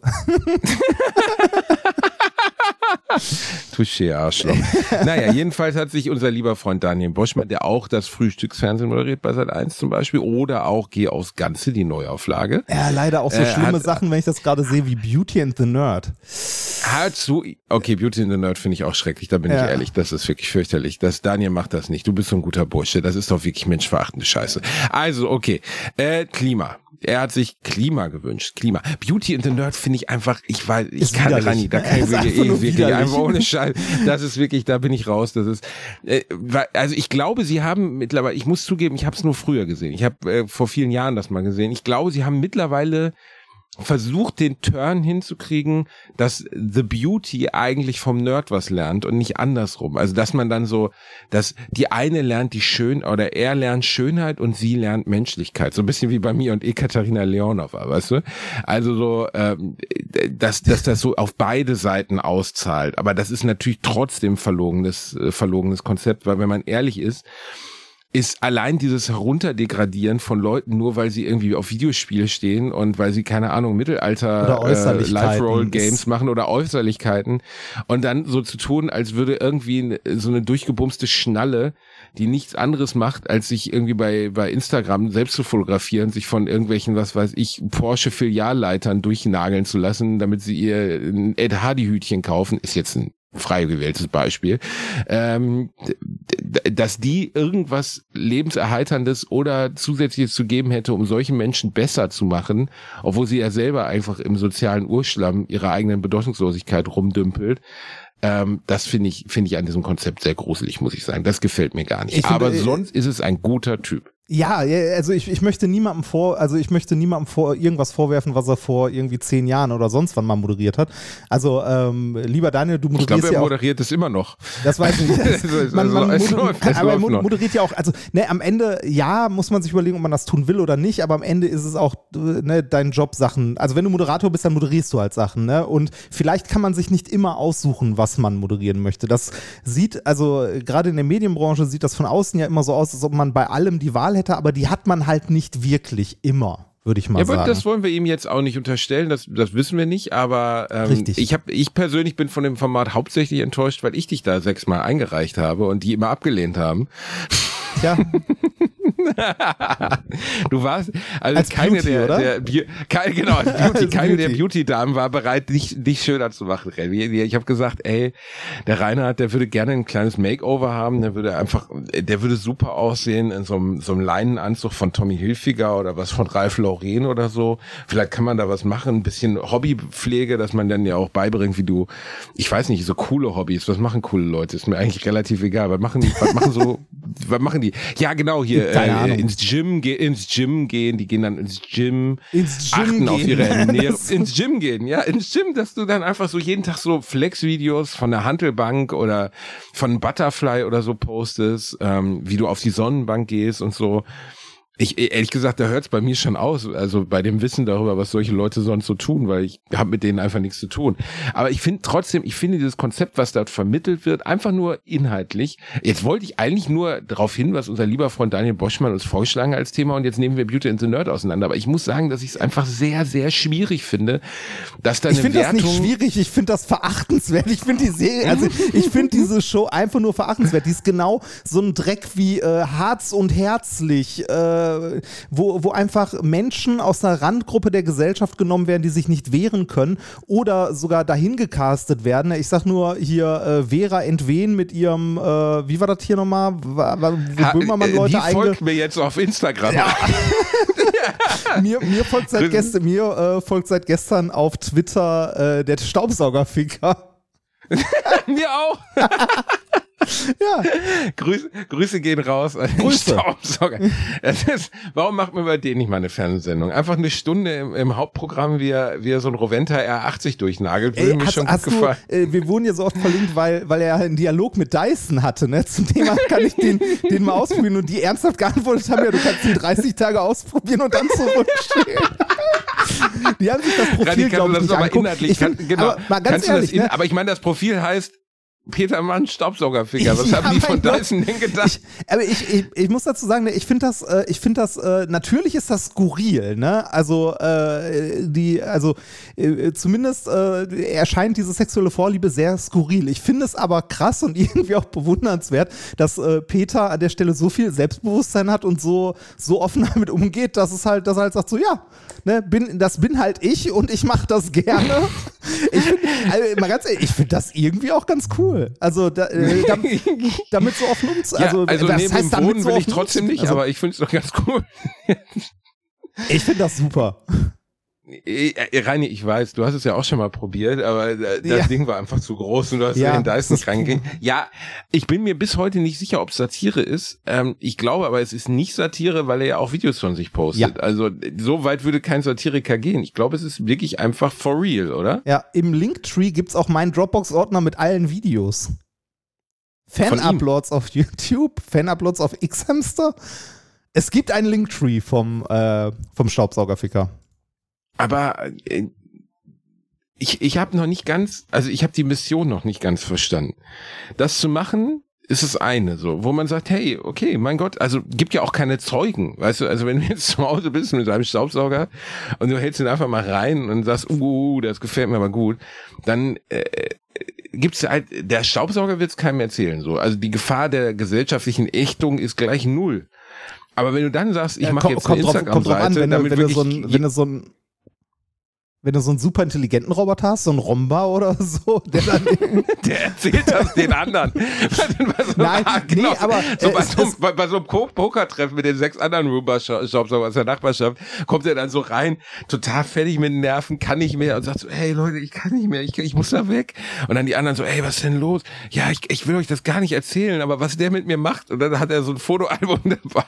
Touché, Arschloch. Naja, jedenfalls hat sich unser lieber Freund Daniel Boschmann, der auch das Frühstücksfernsehen moderiert bei Sat.1 zum Beispiel, oder auch Geh aufs Ganze, die Neuauflage. Ja, leider auch so schlimme Sachen, wenn ich das gerade sehe, wie Beauty and the Nerd. Okay, Beauty and the Nerd finde ich auch schrecklich, da bin ich ehrlich, das ist wirklich fürchterlich. Daniel macht das nicht, du bist so ein guter Bursche, das ist doch wirklich menschverachtende Scheiße. Also, okay, Klima. Er hat sich Klima gewünscht. Klima. Beauty and the Nerd finde ich einfach, kann Rani, da kann ich wirklich einfach ohne Scheiß. Das ist wirklich, da bin ich raus. Das ist, also ich glaube, sie haben mittlerweile, ich muss zugeben, ich habe es nur früher gesehen. Ich habe vor vielen Jahren das mal gesehen. Ich glaube, sie haben mittlerweile versucht, den Turn hinzukriegen, dass The Beauty eigentlich vom Nerd was lernt und nicht andersrum. Also, dass man dann so, dass die eine lernt oder er lernt Schönheit und sie lernt Menschlichkeit. So ein bisschen wie bei mir und Ekaterina Leonova, weißt du? Also so, dass das so auf beide Seiten auszahlt. Aber das ist natürlich trotzdem verlogenes Konzept, weil wenn man ehrlich ist allein dieses Herunterdegradieren von Leuten, nur weil sie irgendwie auf Videospiele stehen und weil sie, keine Ahnung, Mittelalter Life-Roll-Games machen oder Äußerlichkeiten und dann so zu tun, als würde irgendwie so eine durchgebumste Schnalle, die nichts anderes macht, als sich irgendwie bei Instagram selbst zu fotografieren, sich von irgendwelchen, was weiß ich, Porsche-Filialleitern durchnageln zu lassen, damit sie ihr ein Ed Hardy-Hütchen kaufen, ist jetzt ein frei gewähltes Beispiel, dass die irgendwas Lebenserheiterndes oder Zusätzliches zu geben hätte, um solchen Menschen besser zu machen, obwohl sie ja selber einfach im sozialen Urschlamm ihrer eigenen Bedeutungslosigkeit rumdümpelt. Das finde ich an diesem Konzept sehr gruselig, muss ich sagen. Das gefällt mir gar nicht. Aber sonst ist es ein guter Typ. Ja, also ich möchte niemandem irgendwas vorwerfen, was er vor irgendwie 10 Jahren oder sonst wann mal moderiert hat. Also, lieber Daniel, du moderierst ja auch. Ich glaube, er moderiert es immer noch. Das weiß ich nicht. Aber er moderiert ja auch, also, am Ende, ja, muss man sich überlegen, ob man das tun will oder nicht, aber am Ende ist es auch, dein Job, Sachen. Also, wenn du Moderator bist, dann moderierst du halt Sachen, ne? Und vielleicht kann man sich nicht immer aussuchen, was man moderieren möchte. Das sieht, also, gerade in der Medienbranche sieht das von außen ja immer so aus, als ob man bei allem die Wahl hätte, aber die hat man halt nicht wirklich immer, würde ich mal sagen. Aber das wollen wir ihm jetzt auch nicht unterstellen, das wissen wir nicht, aber ich persönlich bin von dem Format hauptsächlich enttäuscht, weil ich dich da 6-mal eingereicht habe und die immer abgelehnt haben. Ja. Du warst, also als keine Beauty, keine der Beauty-Damen war bereit, dich schöner zu machen. Ich habe gesagt, ey, der Reinhard, der würde gerne ein kleines Makeover haben, der würde super aussehen in so einem Leinenanzug von Tommy Hilfiger oder was von Ralph Lauren oder so. Vielleicht kann man da was machen, ein bisschen Hobbypflege, dass man dann ja auch beibringt, ich weiß nicht, so coole Hobbys, was machen coole Leute, ist mir eigentlich relativ egal, was machen die? Ja, genau, hier, ins Gym gehen, die gehen dann ins Gym achten auf ihre Ernährung, ins Gym gehen, ja, ins Gym, dass du dann einfach so jeden Tag so Flex-Videos von der Hantelbank oder von Butterfly oder so postest, wie du auf die Sonnenbank gehst und so. Ehrlich gesagt, da hört es bei mir schon aus, also bei dem Wissen darüber, was solche Leute sonst so tun, weil ich habe mit denen einfach nichts zu tun. Aber ich finde dieses Konzept, was dort vermittelt wird, einfach nur inhaltlich. Jetzt wollte ich eigentlich nur darauf hin, was unser lieber Freund Daniel Boschmann uns vorgeschlagen hat als Thema und jetzt nehmen wir Beauty and the Nerd auseinander. Aber ich muss sagen, dass ich es einfach sehr, sehr schwierig finde, dass da eine Wertung... Ich finde das nicht schwierig, ich finde das verachtenswert. Ich finde die Serie, also ich finde diese Show einfach nur verachtenswert. Die ist genau so ein Dreck wie Harz und Herzlich, wo einfach Menschen aus einer Randgruppe der Gesellschaft genommen werden, die sich nicht wehren können oder sogar dahin gecastet werden. Ich sag nur hier Vera Entwen mit ihrem, wie war das hier nochmal? Wo Böhmermann Leute die folgt mir jetzt auf Instagram. Ja. mir folgt seit gestern auf Twitter der Staubsaugerficker. Mir auch. Ja. Grüße gehen raus an den Staubsauger. Warum macht man über den nicht mal eine Fernsehsendung? Einfach eine Stunde im Hauptprogramm, wie er so ein Roventa R80 durchnagelt. Würde mir schon gut gefallen. Wir wurden ja so oft verlinkt, weil er einen Dialog mit Dyson hatte. Ne? Zum Thema kann ich den mal ausprobieren. Und die ernsthaft geantwortet haben, ja, du kannst ihn 30 Tage ausprobieren und dann zurückschicken. Die haben sich das Profil, glaube ich, nicht angeguckt. Aber mal ganz ehrlich, aber ich meine, das Profil heißt Peter Mann Staubsaugerfinger. Was haben die von Dyson denn gedacht? Ich muss dazu sagen, ich finde das, natürlich ist das skurril, ne? Zumindest erscheint diese sexuelle Vorliebe sehr skurril. Ich finde es aber krass und irgendwie auch bewundernswert, dass Peter an der Stelle so viel Selbstbewusstsein hat und so offen damit umgeht, dass er halt sagt so, ja, ne, das bin halt ich und ich mache das gerne. Ich finde das irgendwie auch ganz cool. Also damit so offen umzugehen. Also neben dem Boden will ich trotzdem nicht, aber ich finde es doch ganz cool. Ich finde das super. Reini, ich weiß, du hast es ja auch schon mal probiert, aber das Ding war einfach zu groß und du hast den Dyson reingekriegt. Ja, ich bin mir bis heute nicht sicher, ob es Satire ist. Ich glaube aber, es ist nicht Satire, weil er ja auch Videos von sich postet. Ja. Also so weit würde kein Satiriker gehen. Ich glaube, es ist wirklich einfach for real, oder? Ja, im Linktree gibt's auch meinen Dropbox-Ordner mit allen Videos. Fan-Uploads auf YouTube, Fan-Uploads auf Xhamster. Es gibt einen Linktree vom Staubsaugerficker. Aber ich habe noch nicht ganz, also ich habe die Mission noch nicht ganz verstanden. Das zu machen, ist das eine, so, wo man sagt, hey, okay, mein Gott, also gibt ja auch keine Zeugen, weißt du, also wenn du jetzt zu Hause bist mit deinem Staubsauger und du hältst ihn einfach mal rein und sagst, das gefällt mir aber gut, dann gibt's halt, der Staubsauger wird's keinem erzählen, so, also die Gefahr der gesellschaftlichen Ächtung ist gleich 0. Aber wenn du dann sagst, ich mache jetzt eine Instagram-Seite, wenn du so einen super intelligenten Roboter hast, so einen Romba oder so, der dann der erzählt das den anderen. Bei so einem Pokertreffen mit den 6 anderen Roomba-Staubsaugern aus der Nachbarschaft kommt er dann so rein, total fertig mit den Nerven, kann nicht mehr und sagt so, hey Leute, ich kann nicht mehr, ich muss da weg. Und dann die anderen so, hey, was ist denn los? Ja, ich will euch das gar nicht erzählen, aber was der mit mir macht. Und dann hat er so ein Fotoalbum dabei.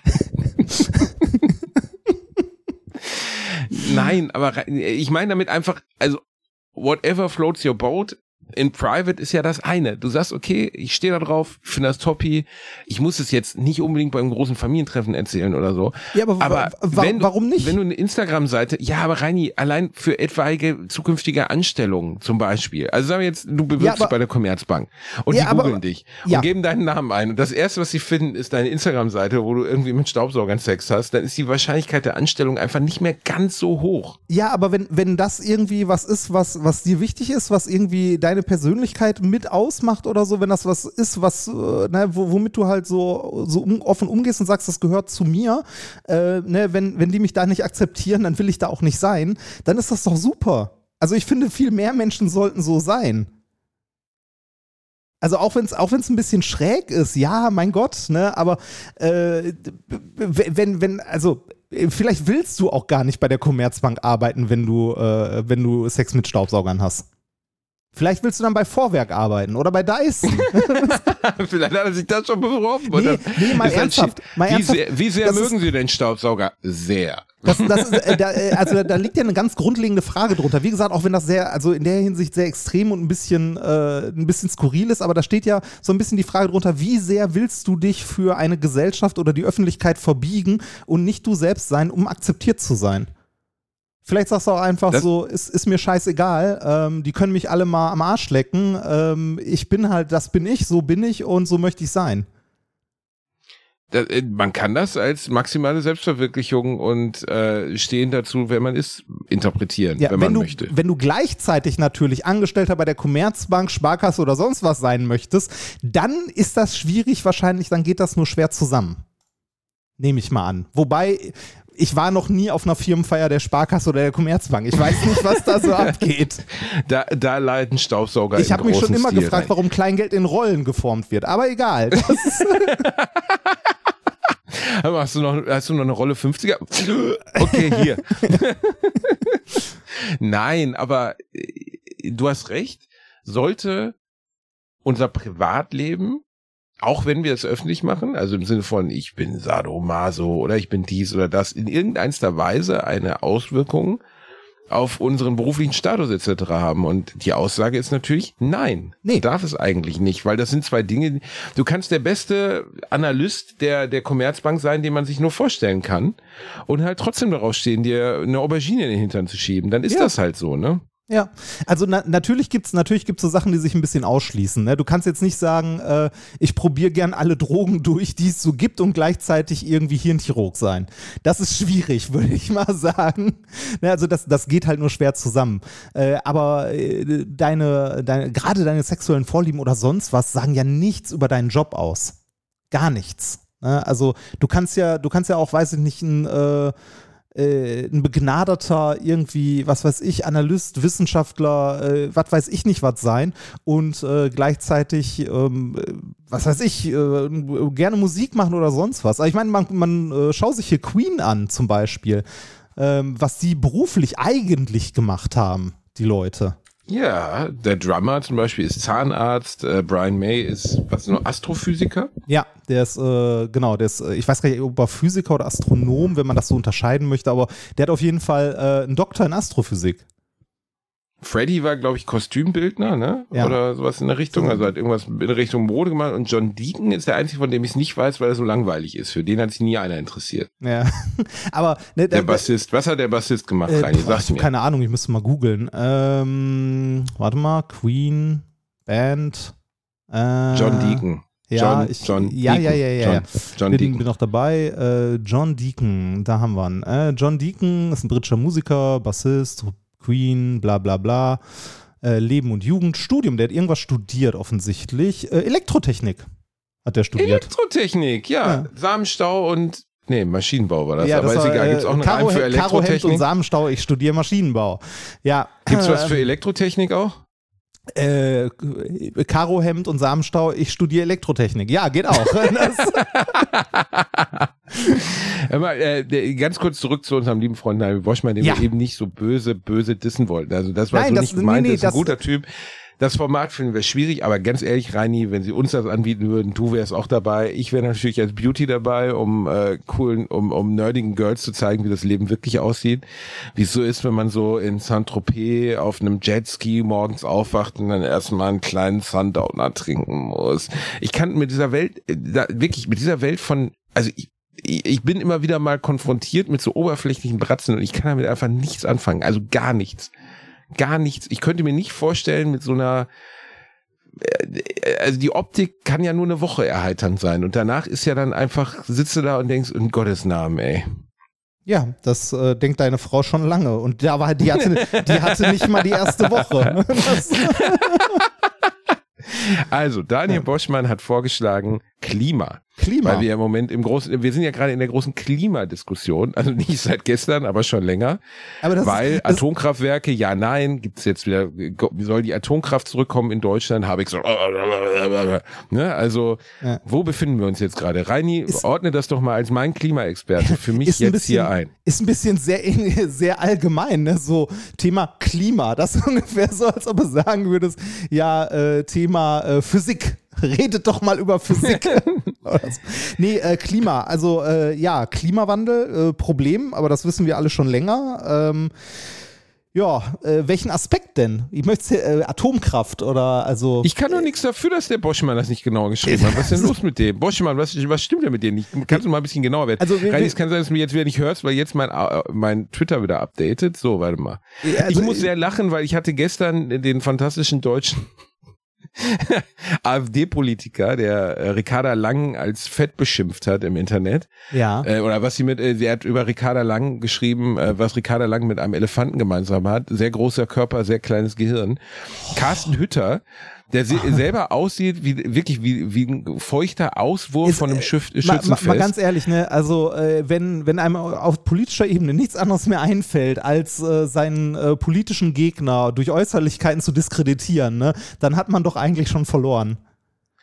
Nein, aber ich meine damit einfach, also whatever floats your boat, in private ist ja das eine. Du sagst, okay, ich stehe da drauf, ich finde das toppi, ich muss es jetzt nicht unbedingt beim großen Familientreffen erzählen oder so. Ja, aber warum nicht? Wenn du eine Instagram-Seite, ja, aber Reini, allein für etwaige zukünftige Anstellungen zum Beispiel. Also sagen wir jetzt, du bewirbst dich bei der Commerzbank und die googeln dich und geben deinen Namen ein und das erste, was sie finden, ist deine Instagram-Seite, wo du irgendwie mit Staubsaugern Sex hast, dann ist die Wahrscheinlichkeit der Anstellung einfach nicht mehr ganz so hoch. Ja, aber wenn das irgendwie was ist, was dir wichtig ist, was irgendwie deine Persönlichkeit mit ausmacht oder so, wenn das was ist, was womit du halt so offen umgehst und sagst, das gehört zu mir, wenn die mich da nicht akzeptieren, dann will ich da auch nicht sein, dann ist das doch super. Also ich finde, viel mehr Menschen sollten so sein. Also auch wenn es ein bisschen schräg ist, ja, mein Gott, ne, aber vielleicht willst du auch gar nicht bei der Commerzbank arbeiten, wenn du Sex mit Staubsaugern hast. Vielleicht willst du dann bei Vorwerk arbeiten oder bei Dyson. Vielleicht hat er sich das schon beworben. Oder? Nee, mal ernsthaft. Wie sehr mögen Sie den Staubsauger? Sehr. Da liegt ja eine ganz grundlegende Frage drunter. Wie gesagt, auch wenn das in der Hinsicht sehr extrem und ein bisschen skurril ist, aber da steht ja so ein bisschen die Frage drunter, wie sehr willst du dich für eine Gesellschaft oder die Öffentlichkeit verbiegen und nicht du selbst sein, um akzeptiert zu sein? Vielleicht sagst du auch einfach so, ist mir scheißegal, die können mich alle mal am Arsch lecken, ich bin halt, das bin ich, so bin ich und so möchte ich sein. Man kann das als maximale Selbstverwirklichung und stehen dazu, wer man ist, interpretieren, wenn man möchte. Wenn du gleichzeitig natürlich Angestellter bei der Commerzbank, Sparkasse oder sonst was sein möchtest, dann ist das schwierig wahrscheinlich, dann geht das nur schwer zusammen. Nehme ich mal an. Wobei, ich war noch nie auf einer Firmenfeier der Sparkasse oder der Commerzbank. Ich weiß nicht, was da so abgeht. Da leiden Staubsauger Ich habe mich schon immer gefragt, warum Kleingeld in Rollen geformt wird. Aber egal. Hast du noch eine Rolle 50er? Okay, hier. Nein, aber du hast recht. Sollte unser Privatleben auch wenn wir es öffentlich machen, also im Sinne von ich bin Sadomaso oder ich bin dies oder das, in irgendeiner Weise eine Auswirkung auf unseren beruflichen Status etc. haben. Und die Aussage ist natürlich, nein, darf es eigentlich nicht, weil das sind zwei Dinge, du kannst der beste Analyst der Commerzbank sein, den man sich nur vorstellen kann und halt trotzdem darauf stehen, dir eine Aubergine in den Hintern zu schieben, dann ist das halt so, ne? Ja, also natürlich gibt's so Sachen, die sich ein bisschen ausschließen. Ne? Du kannst jetzt nicht sagen, ich probiere gern alle Drogen durch, die es so gibt und gleichzeitig irgendwie Hirnchirurg sein. Das ist schwierig, würde ich mal sagen. Ne, also das geht halt nur schwer zusammen. Aber gerade deine sexuellen Vorlieben oder sonst was sagen ja nichts über deinen Job aus. Gar nichts. Ne? Also du kannst ja auch, weiß ich nicht, ein begnadeter irgendwie, was weiß ich, Analyst, Wissenschaftler, was weiß ich nicht was sein und gleichzeitig, was weiß ich, gerne Musik machen oder sonst was. Aber ich meine, man schaut sich hier Queen an zum Beispiel, was die beruflich eigentlich gemacht haben, die Leute. Ja, der Drummer zum Beispiel ist Zahnarzt, Brian May ist, Astrophysiker? Ja, der ist, ich weiß gar nicht, ob er Physiker oder Astronom, wenn man das so unterscheiden möchte, aber der hat auf jeden Fall einen Doktor in Astrophysik. Freddy war, glaube ich, Kostümbildner, ne? Ja. Oder sowas in der Richtung, also hat irgendwas in Richtung Mode gemacht und John Deacon ist der einzige, von dem ich es nicht weiß, weil er so langweilig ist. Für den hat sich nie einer interessiert. Ja, aber ne, der Bassist, was hat der Bassist gemacht, Reini? Sag's mir. Keine Ahnung, ich müsste mal googeln. Warte mal, Queen, Band. John Deacon. Ja, John Deacon. Bin noch dabei. John Deacon, da haben wir ihn. John Deacon ist ein britischer Musiker, Bassist, Queen, bla bla bla, Leben und Jugend, Studium, der hat irgendwas studiert offensichtlich, Elektrotechnik hat der studiert. Elektrotechnik, ja. Samenstau und, Maschinenbau war das, ja, aber ist egal, gibt es auch einen Reim für Elektrotechnik? Karohemd und Samenstau, ich studiere Maschinenbau. Ja. Gibt es was für Elektrotechnik auch? Karohemd und Samenstau, ich studiere Elektrotechnik. Ja, geht auch. Ganz kurz zurück zu unserem lieben Freund Navi Boschmann, den wir eben nicht so böse dissen wollten. Also das war nicht gemeint, ist ein guter Typ. Das Format finden wir schwierig, aber ganz ehrlich, Reini, wenn sie uns das anbieten würden, du wärst auch dabei. Ich wäre natürlich als Beauty dabei, um nerdigen Girls zu zeigen, wie das Leben wirklich aussieht. Wie es so ist, wenn man so in Saint-Tropez auf einem Jetski morgens aufwacht und dann erstmal einen kleinen Sundowner trinken muss. Ich kann mit dieser Welt, ich bin immer wieder mal konfrontiert mit so oberflächlichen Bratzen und ich kann damit einfach nichts anfangen. Also gar nichts. Gar nichts. Ich könnte mir nicht vorstellen, mit so einer, also die Optik kann ja nur eine Woche erheiternd sein und danach ist ja dann einfach, sitzt du da und denkst, in Gottes Namen, ey. Ja, das denkt deine Frau schon lange und die hatte nicht mal die erste Woche. Also, Daniel Boschmann hat vorgeschlagen, Klima. Weil wir im Moment wir sind ja gerade in der großen Klimadiskussion, also nicht seit gestern, aber schon länger. Weil Atomkraftwerke, ja, nein, gibt's jetzt wieder, soll die Atomkraft zurückkommen in Deutschland, habe ich so, ne, also, wo befinden wir uns jetzt gerade? Reini, ordne das doch mal als mein Klimaexperte für mich jetzt hier ein. Ist ein bisschen sehr allgemein, ne, so Thema Klima, das ist ungefähr so, als ob du sagen würdest, ja, Thema Physik. Redet doch mal über Physik. Klima. Also Klimawandel, Problem, aber das wissen wir alle schon länger. Welchen Aspekt denn? Ich möchte Atomkraft oder also. Ich kann doch nichts dafür, dass der Boschmann das nicht genau geschrieben hat. Was ist denn los mit dem? Boschmann, was stimmt denn mit dem nicht? Kannst du mal ein bisschen genauer werden? Also, es kann sein, dass du mich jetzt wieder nicht hörst, weil jetzt mein Twitter wieder updatet. So, warte mal. Also, ich muss sehr lachen, weil ich hatte gestern den fantastischen deutschen AfD-Politiker, der Ricarda Lang als fett beschimpft hat im Internet. Ja. Oder was sie hat über Ricarda Lang geschrieben, was Ricarda Lang mit einem Elefanten gemeinsam hat. Sehr großer Körper, sehr kleines Gehirn. Carsten Hütter, der selber aussieht wie ein feuchter Auswurf von einem Schützenfest. Mal ganz ehrlich, ne, also wenn einem auf politischer Ebene nichts anderes mehr einfällt, als seinen politischen Gegner durch Äußerlichkeiten zu diskreditieren, ne, dann hat man doch eigentlich schon verloren.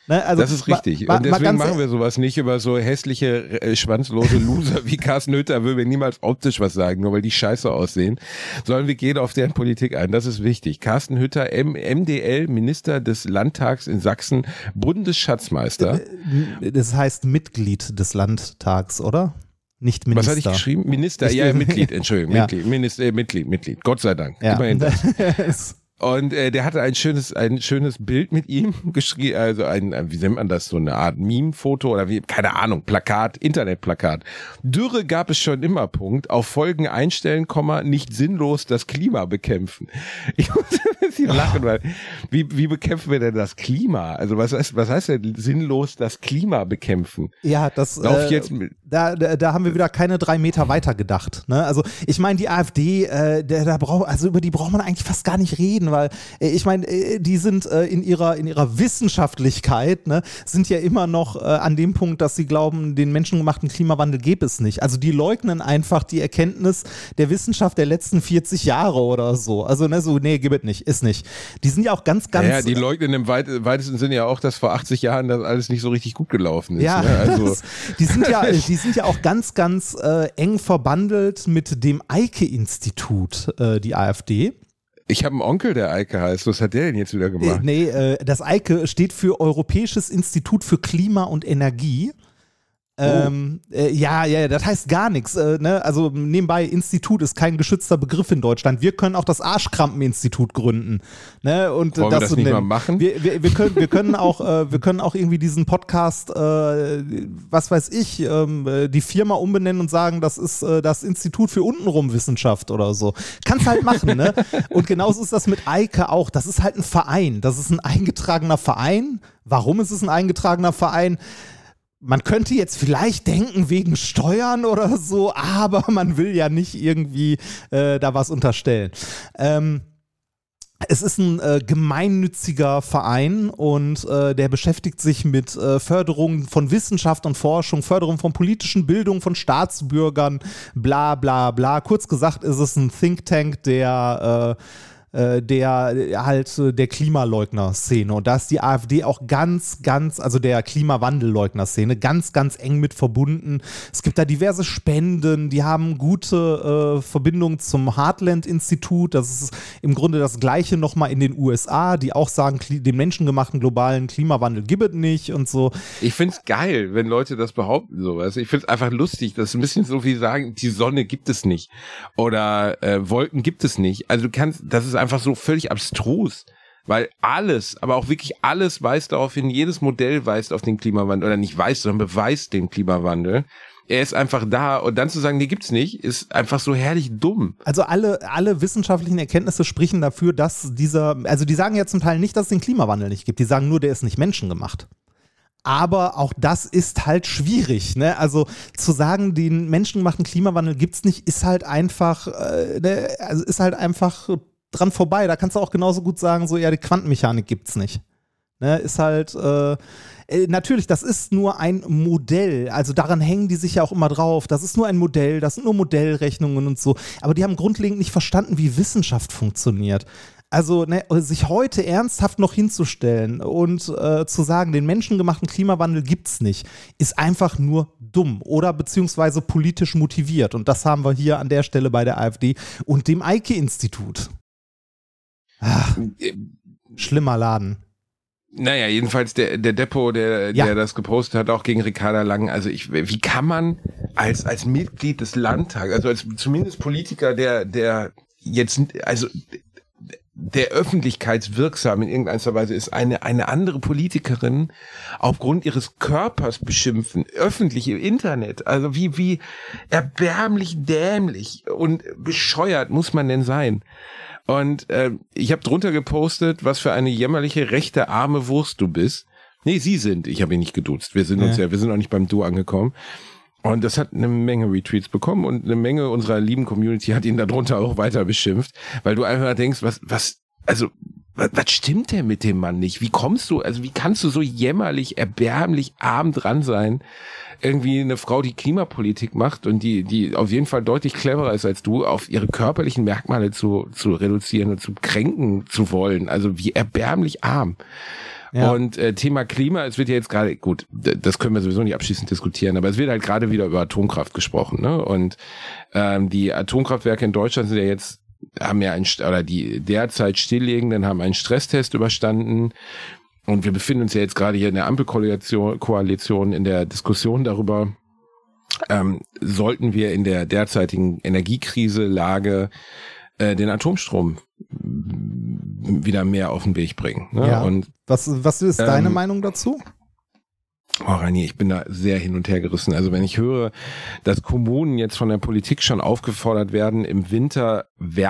Ne? Also, das ist richtig. Und deswegen machen wir sowas nicht über so hässliche, schwanzlose Loser wie Carsten Hütter, würden wir niemals optisch was sagen, nur weil die scheiße aussehen, sondern wir gehen auf deren Politik ein. Das ist wichtig. Carsten Hütter, MDL, Minister des Landtags in Sachsen, Bundesschatzmeister. Das heißt Mitglied des Landtags, oder? Nicht Minister. Was hatte ich geschrieben? Minister, ja, Mitglied, Entschuldigung, ja. Mitglied, Gott sei Dank. Ja. Immerhin das. Und der hatte ein schönes Bild mit ihm geschrieben, also wie nennt man das, so eine Art Meme-Foto oder wie, keine Ahnung, Plakat, Internetplakat. Dürre gab es schon immer, Punkt. Auf Folgen einstellen, nicht sinnlos das Klima bekämpfen. Ich muss ein bisschen lachen, weil wie bekämpfen wir denn das Klima? Also was heißt denn sinnlos das Klima bekämpfen? Ja, das da haben wir wieder keine 3 Meter weiter gedacht. Ne? Also ich meine, die AfD, über die braucht man eigentlich fast gar nicht reden, weil ich meine, die sind in ihrer Wissenschaftlichkeit, ne, sind ja immer noch an dem Punkt, dass sie glauben, den menschengemachten Klimawandel gäbe es nicht. Also die leugnen einfach die Erkenntnis der Wissenschaft der letzten 40 Jahre oder so. Also gibt es nicht, ist nicht. Die sind ja auch ganz Ja, die leugnen im weitesten Sinne ja auch, dass vor 80 Jahren das alles nicht so richtig gut gelaufen ist. Ja, ne? Also die sind ja auch ganz eng verbandelt mit dem Eike-Institut, die AfD. Ich habe einen Onkel, der Eike heißt. Was hat der denn jetzt wieder gemacht? Das Eike steht für Europäisches Institut für Klima und Energie. Das heißt gar nichts. Ne? Also nebenbei, Institut ist kein geschützter Begriff in Deutschland. Wir können auch das Arschkrampen-Institut gründen. Ne? Und wollen wir das nicht mal machen? Wir können auch irgendwie diesen Podcast, was weiß ich, die Firma umbenennen und sagen, das ist das Institut für untenrum Wissenschaft oder so. Kannst halt machen, ne? Und genauso ist das mit Eike auch. Das ist halt ein Verein. Das ist ein eingetragener Verein. Warum ist es ein eingetragener Verein? Man könnte jetzt vielleicht denken wegen Steuern oder so, aber man will ja nicht irgendwie da was unterstellen. Es ist ein gemeinnütziger Verein und der beschäftigt sich mit Förderung von Wissenschaft und Forschung, Förderung von politischen Bildung von Staatsbürgern, bla bla bla. Kurz gesagt ist es ein Think Tank, der der Klimaleugner-Szene. Und da ist die AfD auch also der Klimawandelleugner-Szene, ganz eng mit verbunden. Es gibt da diverse Spenden, die haben gute Verbindungen zum Heartland-Institut. Das ist im Grunde das Gleiche nochmal in den USA, die auch sagen, den menschengemachten globalen Klimawandel gibt es nicht und so. Ich finde es geil, wenn Leute das behaupten, sowas. Ich finde es einfach lustig. Das ist ein bisschen so wie sagen, die Sonne gibt es nicht. Oder Wolken gibt es nicht. Also das ist einfach so völlig abstrus, weil alles, aber auch wirklich alles weist darauf hin, jedes Modell weist auf den Klimawandel, oder nicht weist, sondern beweist den Klimawandel. Er ist einfach da und dann zu sagen, nee, gibt's nicht, ist einfach so herrlich dumm. Also alle wissenschaftlichen Erkenntnisse sprechen dafür, dass die sagen ja zum Teil nicht, dass es den Klimawandel nicht gibt, die sagen nur, der ist nicht menschengemacht. Aber auch das ist halt schwierig, ne? Also zu sagen, den menschengemachten Klimawandel gibt's nicht, ist halt einfach dran vorbei. Da kannst du auch genauso gut sagen, so, ja, die Quantenmechanik gibt's nicht. Ne, ist halt, natürlich, das ist nur ein Modell, also daran hängen die sich ja auch immer drauf. Das ist nur ein Modell, das sind nur Modellrechnungen und so. Aber die haben grundlegend nicht verstanden, wie Wissenschaft funktioniert. Also sich heute ernsthaft noch hinzustellen und zu sagen, den menschengemachten Klimawandel gibt's nicht, ist einfach nur dumm oder beziehungsweise politisch motiviert. Und das haben wir hier an der Stelle bei der AfD und dem Eike-Institut. Ach, schlimmer Laden. Naja, jedenfalls der Deppo, der das gepostet hat, auch gegen Ricarda Lang. Also wie kann man als Mitglied des Landtags, also als zumindest Politiker, der jetzt, also der öffentlichkeitswirksam in irgendeiner Weise ist, eine andere Politikerin aufgrund ihres Körpers beschimpfen, öffentlich im Internet. Also wie erbärmlich dämlich und bescheuert muss man denn sein? Und ich habe drunter gepostet, was für eine jämmerliche rechte arme Wurst du bist. Nee, sie sind. Ich habe ihn nicht geduzt. Wir sind auch nicht beim Du angekommen. Und das hat eine Menge Retweets bekommen und eine Menge unserer lieben Community hat ihn darunter auch weiter beschimpft, weil du einfach denkst, was stimmt denn mit dem Mann nicht? Wie kannst du so jämmerlich, erbärmlich arm dran sein? Irgendwie eine Frau, die Klimapolitik macht und die auf jeden Fall deutlich cleverer ist als du, auf ihre körperlichen Merkmale zu reduzieren und zu kränken zu wollen. Also wie erbärmlich arm. Ja. Und Thema Klima, es wird ja jetzt gerade, gut, das können wir sowieso nicht abschließend diskutieren, aber es wird halt gerade wieder über Atomkraft gesprochen, ne? Und die Atomkraftwerke in Deutschland sind ja jetzt, die derzeit Stilllegenden haben einen Stresstest überstanden. Und wir befinden uns ja jetzt gerade hier in der Ampelkoalition in der Diskussion darüber, sollten wir in der derzeitigen Energiekrise-Lage den Atomstrom wieder mehr auf den Weg bringen. Ne? Ja. Und was ist deine Meinung dazu? Oh, Reini, ich bin da sehr hin und her gerissen. Also wenn ich höre, dass Kommunen jetzt von der Politik schon aufgefordert werden, im Winter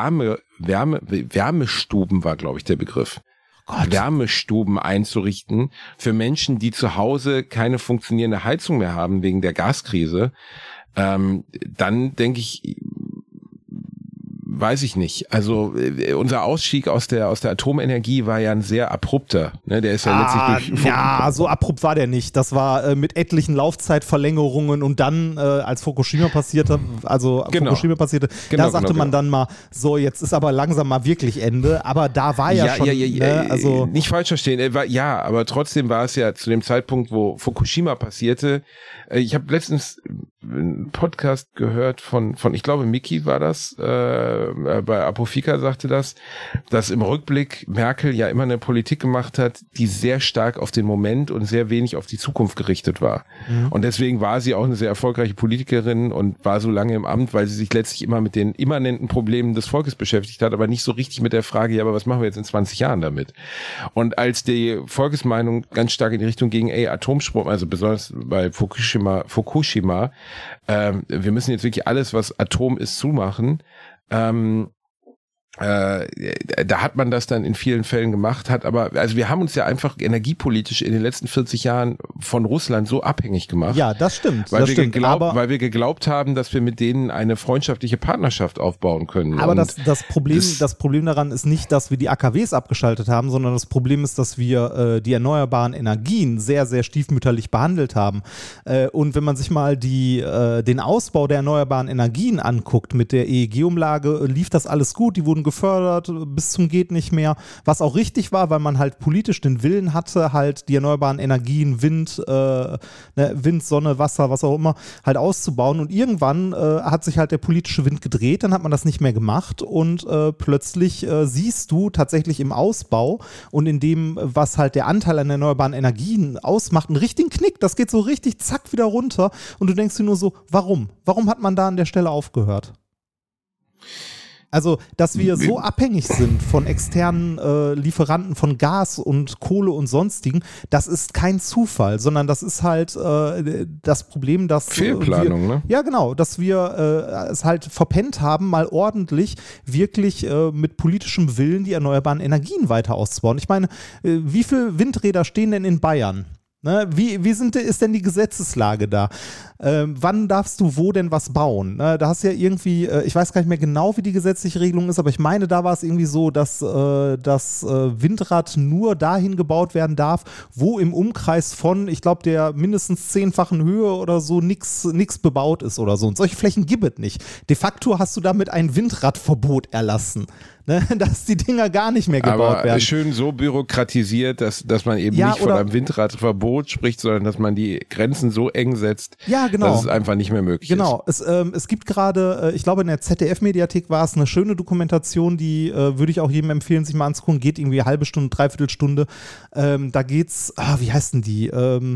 Wärmestuben war, glaube ich, der Begriff. Wärmestuben einzurichten für Menschen, die zu Hause keine funktionierende Heizung mehr haben wegen der Gaskrise, dann denke ich, weiß ich nicht. Also unser Ausstieg aus der Atomenergie war ja ein sehr abrupter. Ne? Der ist ja letztlich so abrupt war der nicht. Das war mit etlichen Laufzeitverlängerungen und dann, als Fukushima passierte, da sagte man dann mal, so jetzt ist aber langsam mal wirklich Ende. Aber da war also nicht falsch verstehen. Aber trotzdem war es ja zu dem Zeitpunkt, wo Fukushima passierte. Ich habe letztens einen Podcast gehört von ich glaube Miki war das, bei Apofika sagte das, dass im Rückblick Merkel ja immer eine Politik gemacht hat, die sehr stark auf den Moment und sehr wenig auf die Zukunft gerichtet war. Mhm. Und deswegen war sie auch eine sehr erfolgreiche Politikerin und war so lange im Amt, weil sie sich letztlich immer mit den immanenten Problemen des Volkes beschäftigt hat, aber nicht so richtig mit der Frage, ja, aber was machen wir jetzt in 20 Jahren damit? Und als die Volksmeinung ganz stark in die Richtung ging, Atomstrom, also besonders bei Fukushima, wir müssen jetzt wirklich alles, was Atom ist, zumachen. Da hat man das dann in vielen Fällen gemacht, also wir haben uns ja einfach energiepolitisch in den letzten 40 Jahren von Russland so abhängig gemacht. Ja, das stimmt. Weil wir geglaubt haben, dass wir mit denen eine freundschaftliche Partnerschaft aufbauen können. Aber das Problem daran ist nicht, dass wir die AKWs abgeschaltet haben, sondern das Problem ist, dass wir die erneuerbaren Energien sehr, sehr stiefmütterlich behandelt haben. Und wenn man sich mal den Ausbau der erneuerbaren Energien anguckt, mit der EEG-Umlage lief das alles gut, die wurden gefördert bis zum geht nicht mehr, was auch richtig war, weil man halt politisch den Willen hatte, halt die erneuerbaren Energien, Wind, Sonne, Wasser, was auch immer, halt auszubauen und irgendwann hat sich halt der politische Wind gedreht, dann hat man das nicht mehr gemacht und plötzlich siehst du tatsächlich im Ausbau und in dem, was halt der Anteil an erneuerbaren Energien ausmacht, einen richtigen Knick, das geht so richtig zack wieder runter und du denkst dir nur so, warum? Warum hat man da an der Stelle aufgehört? Also, dass wir so abhängig sind von externen Lieferanten von Gas und Kohle und sonstigen, das ist kein Zufall, sondern das ist halt das Problem, dass Fehlplanung, ne? Ja, genau, dass wir es halt verpennt haben, mal ordentlich wirklich mit politischem Willen die erneuerbaren Energien weiter auszubauen. Ich meine, wie viele Windräder stehen denn in Bayern? Ne, wie ist denn die Gesetzeslage da? Wann darfst du wo denn was bauen? Da hast du ja irgendwie, ich weiß gar nicht mehr genau, wie die gesetzliche Regelung ist, aber ich meine, da war es irgendwie so, dass das Windrad nur dahin gebaut werden darf, wo im Umkreis von, ich glaube, der mindestens 10-fachen Höhe oder so nix bebaut ist oder so. Und solche Flächen gibt es nicht. De facto hast du damit ein Windradverbot erlassen. Ne, dass die Dinger gar nicht mehr gebaut werden. Aber schön so bürokratisiert, dass man eben nicht von einem Windradverbot spricht, sondern dass man die Grenzen so eng setzt, dass es einfach nicht mehr möglich ist. Genau, es gibt gerade, ich glaube in der ZDF-Mediathek war es eine schöne Dokumentation, die würde ich auch jedem empfehlen, sich mal anzugucken, geht irgendwie eine halbe Stunde, dreiviertel Stunde. Da geht's, wie heißt denn die?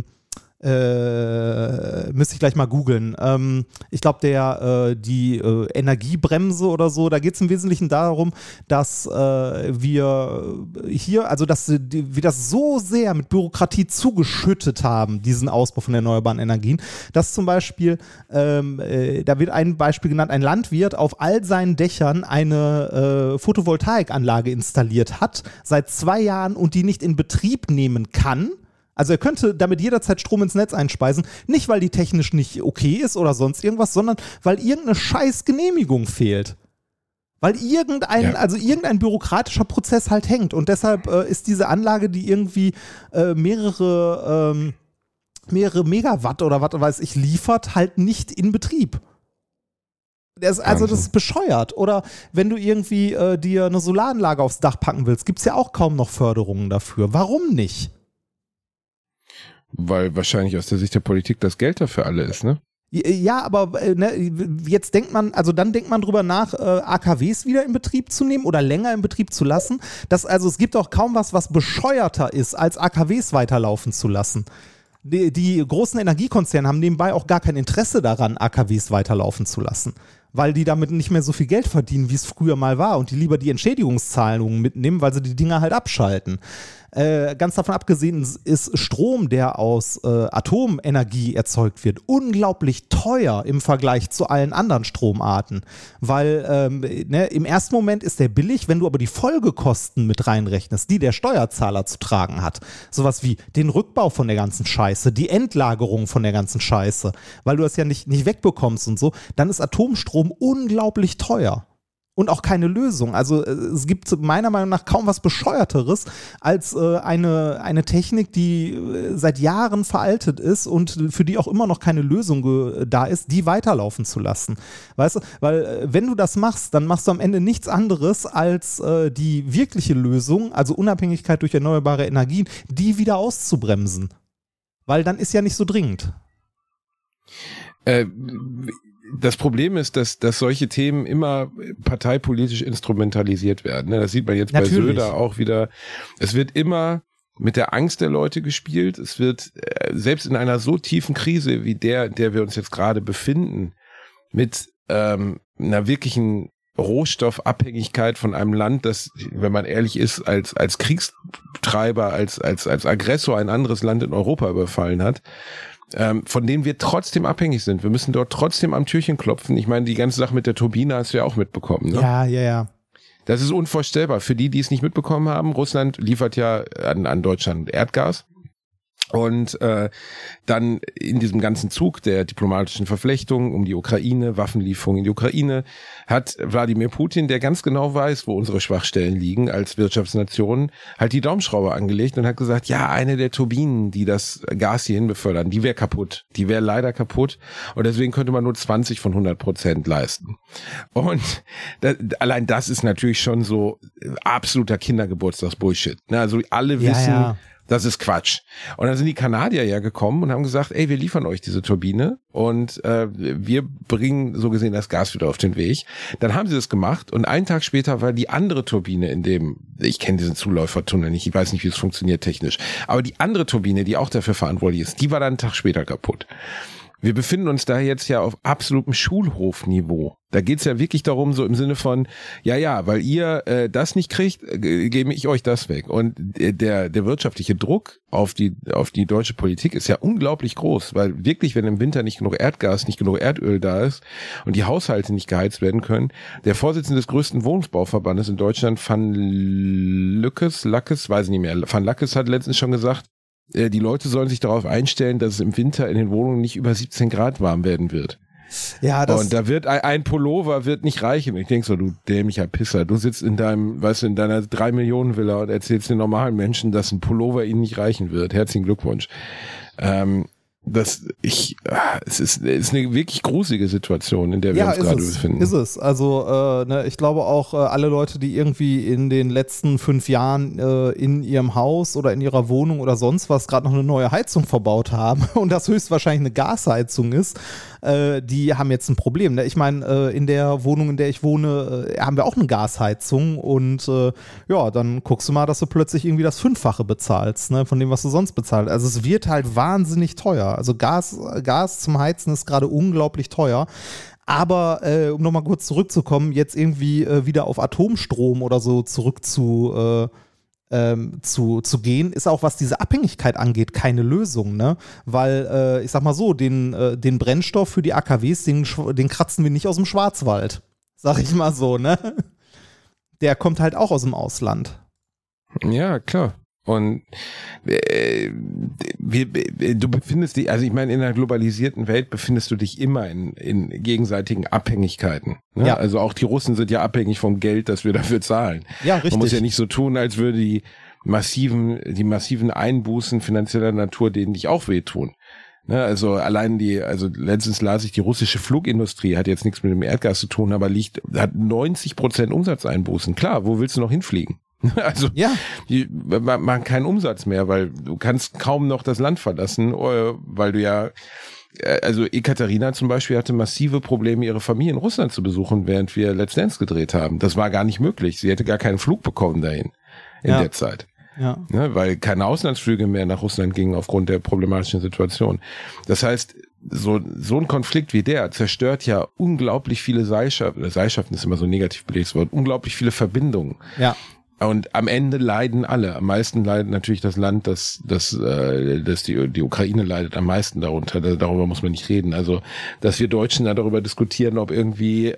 Müsste ich gleich mal googeln. Ich glaube, die Energiebremse oder so, da geht es im Wesentlichen darum, dass wir hier, also dass wir das so sehr mit Bürokratie zugeschüttet haben, diesen Ausbau von erneuerbaren Energien, dass zum Beispiel, da wird ein Beispiel genannt, ein Landwirt auf all seinen Dächern eine Photovoltaikanlage installiert hat, seit 2 Jahren und die nicht in Betrieb nehmen kann. Also er könnte damit jederzeit Strom ins Netz einspeisen, nicht weil die technisch nicht okay ist oder sonst irgendwas, sondern weil irgendeine scheiß Genehmigung fehlt. Weil irgendein bürokratischer Prozess halt hängt. Und deshalb ist diese Anlage, die irgendwie mehrere Megawatt oder was weiß ich liefert, halt nicht in Betrieb. Das ist bescheuert. Oder wenn du irgendwie dir eine Solaranlage aufs Dach packen willst, gibt es ja auch kaum noch Förderungen dafür. Warum nicht? Weil wahrscheinlich aus der Sicht der Politik das Geld dafür alle ist, ne? Ja, aber jetzt denkt man drüber nach, AKWs wieder in Betrieb zu nehmen oder länger in Betrieb zu lassen. Es gibt auch kaum was bescheuerter ist, als AKWs weiterlaufen zu lassen. Die großen Energiekonzerne haben nebenbei auch gar kein Interesse daran, AKWs weiterlaufen zu lassen, weil die damit nicht mehr so viel Geld verdienen, wie es früher mal war und die lieber die Entschädigungszahlungen mitnehmen, weil sie die Dinger halt abschalten. Ganz davon abgesehen ist Strom, der aus Atomenergie erzeugt wird, unglaublich teuer im Vergleich zu allen anderen Stromarten, weil im ersten Moment ist der billig, wenn du aber die Folgekosten mit reinrechnest, die der Steuerzahler zu tragen hat. Sowas wie den Rückbau von der ganzen Scheiße, die Endlagerung von der ganzen Scheiße, weil du das ja nicht wegbekommst und so, dann ist Atomstrom unglaublich teuer. Und auch keine Lösung. Also es gibt meiner Meinung nach kaum was Bescheuerteres als eine Technik, die seit Jahren veraltet ist und für die auch immer noch keine Lösung da ist, die weiterlaufen zu lassen. Weißt du, weil wenn du das machst, dann machst du am Ende nichts anderes als die wirkliche Lösung, also Unabhängigkeit durch erneuerbare Energien, die wieder auszubremsen. Weil dann ist ja nicht so dringend. Das Problem ist, dass solche Themen immer parteipolitisch instrumentalisiert werden. Das sieht man jetzt Natürlich. Bei Söder auch wieder. Es wird immer mit der Angst der Leute gespielt. Es wird selbst in einer so tiefen Krise wie der wir uns jetzt gerade befinden, mit einer wirklichen Rohstoffabhängigkeit von einem Land, das, wenn man ehrlich ist, als Kriegstreiber, als Aggressor ein anderes Land in Europa überfallen hat, von denen wir trotzdem abhängig sind. Wir müssen dort trotzdem am Türchen klopfen. Ich meine, die ganze Sache mit der Turbine hast du ja auch mitbekommen, ne? Ja. Das ist unvorstellbar. Für die es nicht mitbekommen haben, Russland liefert ja an Deutschland Erdgas. Und dann in diesem ganzen Zug der diplomatischen Verflechtungen um die Ukraine, Waffenlieferungen in die Ukraine, hat Wladimir Putin, der ganz genau weiß, wo unsere Schwachstellen liegen als Wirtschaftsnation, halt die Daumenschraube angelegt und hat gesagt, ja, eine der Turbinen, die das Gas hierhin befördern, die wäre kaputt. Die wäre leider kaputt und deswegen könnte man nur 20 von 100% leisten. Und allein das ist natürlich schon so absoluter Kindergeburtstagsbullshit. Also alle wissen... Ja. Das ist Quatsch. Und dann sind die Kanadier ja gekommen und haben gesagt, ey, wir liefern euch diese Turbine und wir bringen so gesehen das Gas wieder auf den Weg. Dann haben sie das gemacht und einen Tag später war die andere Turbine ich kenne diesen Zuläufertunnel nicht, ich weiß nicht, wie es funktioniert technisch, aber die andere Turbine, die auch dafür verantwortlich ist, die war dann einen Tag später kaputt. Wir befinden uns da jetzt ja auf absolutem Schulhofniveau. Da geht's ja wirklich darum, so im Sinne von, ja, weil ihr das nicht kriegt, gebe ich euch das weg. Und der wirtschaftliche Druck auf die deutsche Politik ist ja unglaublich groß, weil wirklich, wenn im Winter nicht genug Erdgas, nicht genug Erdöl da ist und die Haushalte nicht geheizt werden können, der Vorsitzende des größten Wohnungsbauverbandes in Deutschland, Van Lakkes, weiß ich nicht mehr, Van Lakkes hat letztens schon gesagt, die Leute sollen sich darauf einstellen, dass es im Winter in den Wohnungen nicht über 17 Grad warm werden wird. Ja, und da wird ein Pullover wird nicht reichen. Ich denke so, du dämlicher Pisser, du sitzt in deiner 3-Millionen-Villa und erzählst den normalen Menschen, dass ein Pullover ihnen nicht reichen wird. Herzlichen Glückwunsch. Es ist eine wirklich gruselige Situation, in der wir uns gerade befinden. Ist es. Also ich glaube auch alle Leute, die irgendwie in den letzten 5 Jahren in ihrem Haus oder in ihrer Wohnung oder sonst was gerade noch eine neue Heizung verbaut haben und das höchstwahrscheinlich eine Gasheizung ist, die haben jetzt ein Problem. Ne? Ich meine, in der Wohnung, in der ich wohne, haben wir auch eine Gasheizung und dann guckst du mal, dass du plötzlich irgendwie das 5-fache bezahlst, ne, von dem, was du sonst bezahlst. Also es wird halt wahnsinnig teuer. Also Gas zum Heizen ist gerade unglaublich teuer. Aber um nochmal kurz zurückzukommen, jetzt irgendwie wieder auf Atomstrom oder so zurück zu gehen, ist auch, was diese Abhängigkeit angeht, keine Lösung, ne? Weil, ich sag mal so, den Brennstoff für die AKWs, den kratzen wir nicht aus dem Schwarzwald. Sag ich mal so, ne? Der kommt halt auch aus dem Ausland. Ja, klar. Und du befindest dich, also ich meine, in einer globalisierten Welt befindest du dich immer in gegenseitigen Abhängigkeiten. Ne? Ja. Also auch die Russen sind ja abhängig vom Geld, das wir dafür zahlen. Ja, richtig. Man muss ja nicht so tun, als würde die massiven Einbußen finanzieller Natur denen nicht auch wehtun. Ne? Also letztens las ich, die russische Flugindustrie hat jetzt nichts mit dem Erdgas zu tun, aber hat 90% Umsatzeinbußen. Klar, wo willst du noch hinfliegen? Also die machen keinen Umsatz mehr, weil du kannst kaum noch das Land verlassen, weil du ja, also Ekaterina zum Beispiel hatte massive Probleme, ihre Familie in Russland zu besuchen, während wir Let's Dance gedreht haben. Das war gar nicht möglich. Sie hätte gar keinen Flug bekommen dahin in der Zeit. Ja. Ne, weil keine Auslandsflüge mehr nach Russland gingen aufgrund der problematischen Situation. Das heißt, so ein Konflikt wie der zerstört ja unglaublich viele Seilschaften. Seilschaften ist immer so ein negativ belegtes Wort. Unglaublich viele Verbindungen. Ja. Und am Ende leiden alle. Am meisten leidet natürlich das Land, die Ukraine leidet am meisten darunter. Darüber muss man nicht reden. Also, dass wir Deutschen da darüber diskutieren, ob irgendwie,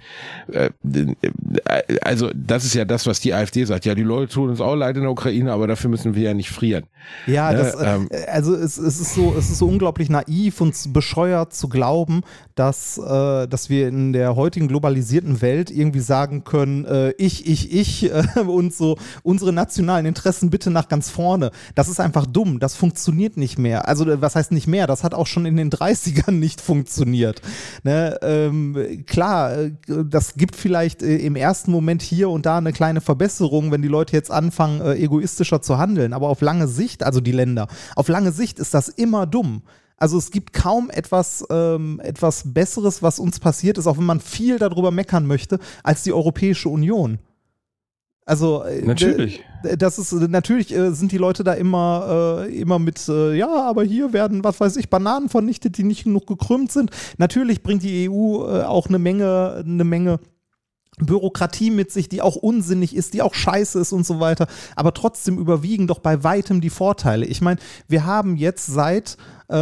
also das ist ja das, was die AfD sagt. Ja, die Leute tun uns auch leid in der Ukraine, aber dafür müssen wir ja nicht frieren. Ja, also es ist so unglaublich naiv und bescheuert zu glauben, dass wir in der heutigen globalisierten Welt irgendwie sagen können, ich und so unsere nationalen Interessen bitte nach ganz vorne. Das ist einfach dumm, das funktioniert nicht mehr. Also was heißt nicht mehr? Das hat auch schon in den 30ern nicht funktioniert. Ne? Klar, das gibt vielleicht im ersten Moment hier und da eine kleine Verbesserung, wenn die Leute jetzt anfangen, egoistischer zu handeln, aber auf lange Sicht, also die Länder, auf lange Sicht ist das immer dumm. Also es gibt kaum etwas Besseres, was uns passiert ist, auch wenn man viel darüber meckern möchte, als die Europäische Union. Also natürlich. Natürlich sind die Leute da immer mit, aber hier werden, was weiß ich, Bananen vernichtet, die nicht genug gekrümmt sind. Natürlich bringt die EU auch eine Menge Bürokratie mit sich, die auch unsinnig ist, die auch scheiße ist und so weiter. Aber trotzdem überwiegen doch bei weitem die Vorteile. Ich meine, wir haben jetzt seit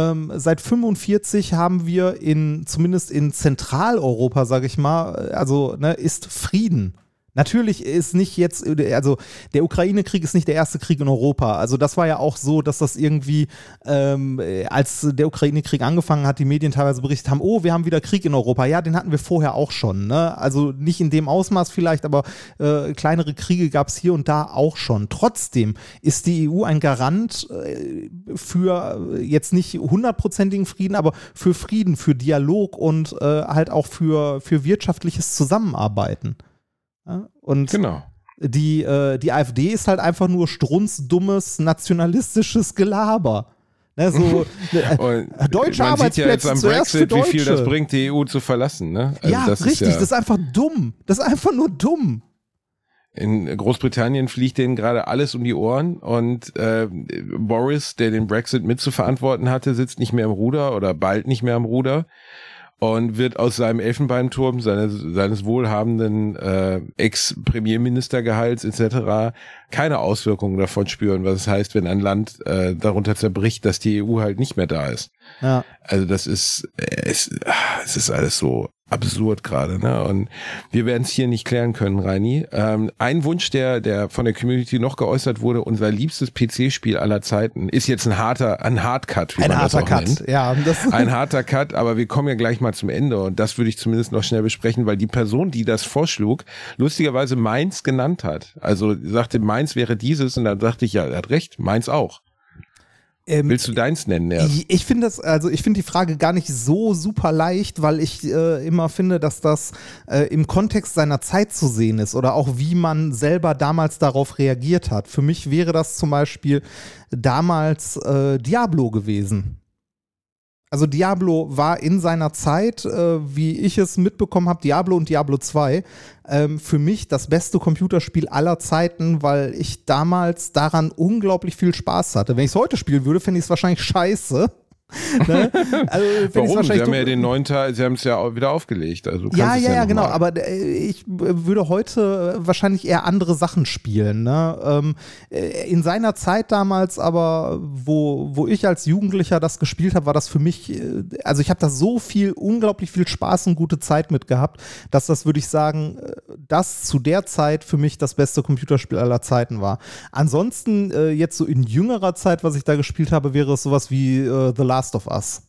45 haben wir zumindest in Zentraleuropa, sage ich mal, also ist Frieden. Natürlich ist nicht jetzt, also der Ukraine-Krieg ist nicht der erste Krieg in Europa. Also das war ja auch so, dass das irgendwie, als der Ukraine-Krieg angefangen hat, die Medien teilweise berichtet haben, wir haben wieder Krieg in Europa. Ja, den hatten wir vorher auch schon. Ne? Also nicht in dem Ausmaß vielleicht, aber kleinere Kriege gab es hier und da auch schon. Trotzdem ist die EU ein Garant für jetzt nicht 100%igen Frieden, aber für Frieden, für Dialog und halt auch für wirtschaftliches Zusammenarbeiten. Und genau. Die AfD ist halt einfach nur strunzdummes, nationalistisches Gelaber. Ne, so, deutsche man Arbeitsplätze sieht ja jetzt am Brexit, wie viel das bringt, die EU zu verlassen. Ne? Also ja, das richtig, das ist einfach dumm. Das ist einfach nur dumm. In Großbritannien fliegt denen gerade alles um die Ohren und Boris, der den Brexit mit zu verantworten hatte, sitzt nicht mehr am Ruder oder bald nicht mehr am Ruder. Und wird aus seinem Elfenbeinturm, seines wohlhabenden Ex-Premierministergehalts etc. keine Auswirkungen davon spüren, was es heißt, wenn ein Land darunter zerbricht, dass die EU halt nicht mehr da ist. Ja. Also das ist, es ist alles so absurd gerade, ne? Und wir werden es hier nicht klären können, Reini. Ein Wunsch, der von der Community noch geäußert wurde, unser liebstes PC-Spiel aller Zeiten, ist jetzt ein Hardcut, wie man das auch nennt. Ja, ein harter Cut, aber wir kommen ja gleich mal zum Ende und das würde ich zumindest noch schnell besprechen, weil die Person, die das vorschlug, lustigerweise Mainz genannt hat. Also sagte, Mainz wäre dieses und dann dachte ich, ja, er hat recht, Mainz auch. Willst du deins nennen? Ja. Ich finde die Frage gar nicht so super leicht, weil ich immer finde, dass das im Kontext seiner Zeit zu sehen ist oder auch wie man selber damals darauf reagiert hat. Für mich wäre das zum Beispiel damals Diablo gewesen. Also Diablo war in seiner Zeit, wie ich es mitbekommen habe, Diablo und Diablo 2, für mich das beste Computerspiel aller Zeiten, weil ich damals daran unglaublich viel Spaß hatte. Wenn ich es heute spielen würde, fände ich es wahrscheinlich scheiße. Ne? Also, warum? Sie haben ja den 9. Teil, Sie haben es ja auch wieder aufgelegt. Also ja, genau. Aber ich würde heute wahrscheinlich eher andere Sachen spielen. Ne? In seiner Zeit damals aber, wo ich als Jugendlicher das gespielt habe, war das für mich, also ich habe da so unglaublich viel Spaß und gute Zeit mit gehabt, dass das, würde ich sagen, das zu der Zeit für mich das beste Computerspiel aller Zeiten war. Ansonsten jetzt so in jüngerer Zeit, was ich da gespielt habe, wäre es sowas wie The Last of Us.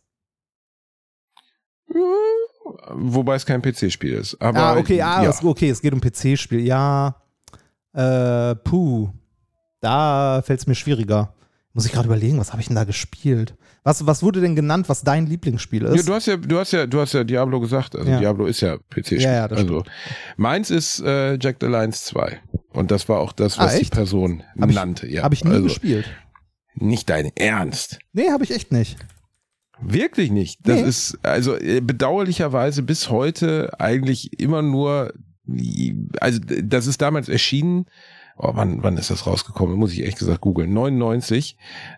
Wobei es kein PC-Spiel ist. Aber, es geht um PC-Spiel. Ja, da fällt es mir schwieriger. Muss ich gerade überlegen, was habe ich denn da gespielt? Was wurde denn genannt, was dein Lieblingsspiel ist? Ja, du hast ja Diablo gesagt. Also Diablo ist ja PC-Spiel. Ja, das also meins ist Jack the Lions 2. Und das war auch das, was die Person nannte. Habe ich nie gespielt. Nicht dein Ernst? Nee, habe ich echt nicht. Wirklich nicht. Das ist also bedauerlicherweise bis heute eigentlich immer nur, also das ist damals erschienen. Oh, wann ist das rausgekommen? Muss ich ehrlich gesagt googeln. 99.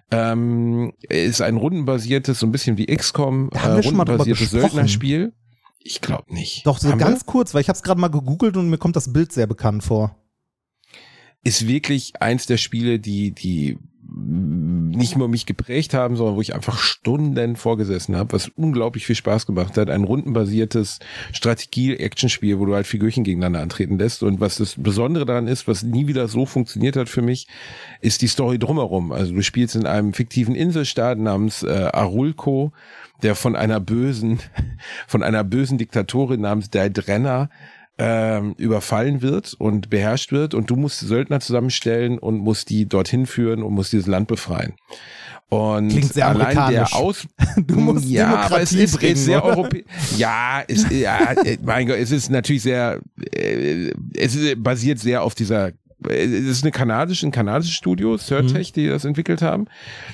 Ist ein rundenbasiertes, so ein bisschen wie XCOM, rundenbasiertes Söldnerspiel. Ich glaube nicht. Doch, so ganz kurz, weil ich habe es gerade mal gegoogelt und mir kommt das Bild sehr bekannt vor. Ist wirklich eins der Spiele, die nicht nur mich geprägt haben, sondern wo ich einfach Stunden vorgesessen habe, was unglaublich viel Spaß gemacht hat. Ein rundenbasiertes Strategie-Action-Spiel, wo du halt Figürchen gegeneinander antreten lässt. Und was das Besondere daran ist, was nie wieder so funktioniert hat für mich, ist die Story drumherum. Also du spielst in einem fiktiven Inselstaat namens Arulco, der von einer bösen Diktatorin namens Daedrenna überfallen wird und beherrscht wird und du musst Söldner zusammenstellen und musst die dorthin führen und musst dieses Land befreien. Und klingt sehr allein amerikanisch. Du musst Demokratie aber es ist bringen, sehr europäisch. Mein Gott, es ist natürlich sehr, basiert sehr auf dieser, es ist ein kanadisches Studio, Surtech, die das entwickelt haben.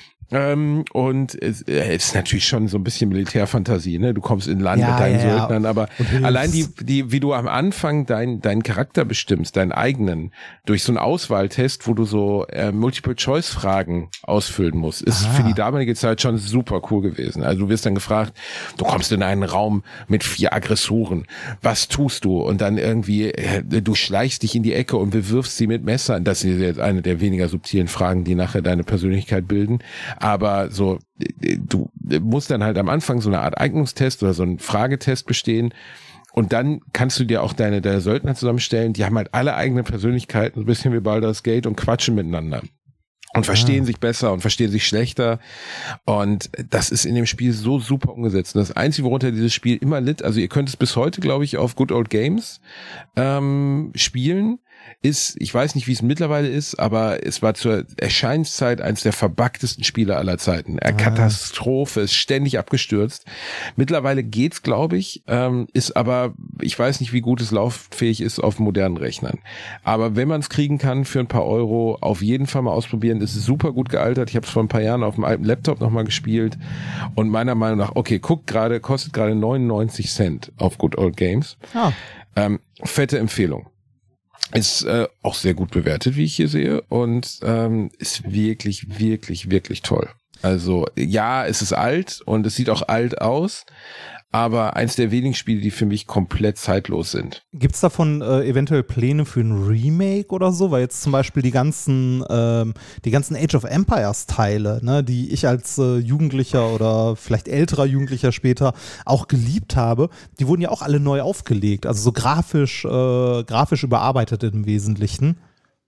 Und es ist natürlich schon so ein bisschen Militärfantasie, ne? Du kommst in Land mit deinen Söldnern, aber allein wie du am Anfang deinen Charakter bestimmst, deinen eigenen, durch so einen Auswahltest, wo du so Multiple-Choice-Fragen ausfüllen musst, ist für die damalige Zeit schon super cool gewesen. Also du wirst dann gefragt, du kommst in einen Raum mit 4 Aggressoren, was tust du? Und dann irgendwie, du schleichst dich in die Ecke und bewirfst sie mit Messern. Das ist jetzt eine der weniger subtilen Fragen, die nachher deine Persönlichkeit bilden. Aber so, du musst dann halt am Anfang so eine Art Eignungstest oder so einen Fragetest bestehen und dann kannst du dir auch deine Söldner zusammenstellen. Die haben halt alle eigene Persönlichkeiten, so ein bisschen wie Baldur's Gate und quatschen miteinander und verstehen sich besser und verstehen sich schlechter und das ist in dem Spiel so super umgesetzt. Und das Einzige, worunter dieses Spiel immer litt, also ihr könnt es bis heute, glaube ich, auf Good Old Games spielen, ist, ich weiß nicht, wie es mittlerweile ist, aber es war zur Erscheinungszeit eines der verbuggtesten Spiele aller Zeiten. Katastrophe, ist ständig abgestürzt. Mittlerweile geht's, glaube ich, ist aber, ich weiß nicht, wie gut es lauffähig ist auf modernen Rechnern. Aber wenn man es kriegen kann für ein paar Euro, auf jeden Fall mal ausprobieren. Es ist super gut gealtert. Ich habe es vor ein paar Jahren auf dem alten Laptop nochmal gespielt und meiner Meinung nach, okay, kostet gerade 99 Cent auf Good Old Games. Fette Empfehlung. Ist auch sehr gut bewertet, wie ich hier sehe, und ist wirklich, wirklich, wirklich toll. Also ja, es ist alt und es sieht auch alt aus, aber eins der wenigen Spiele, die für mich komplett zeitlos sind. Gibt's davon eventuell Pläne für ein Remake oder so? Weil jetzt zum Beispiel die ganzen Age of Empires Teile, ne, die ich als Jugendlicher oder vielleicht älterer Jugendlicher später auch geliebt habe, die wurden ja auch alle neu aufgelegt, also so grafisch überarbeitet im Wesentlichen.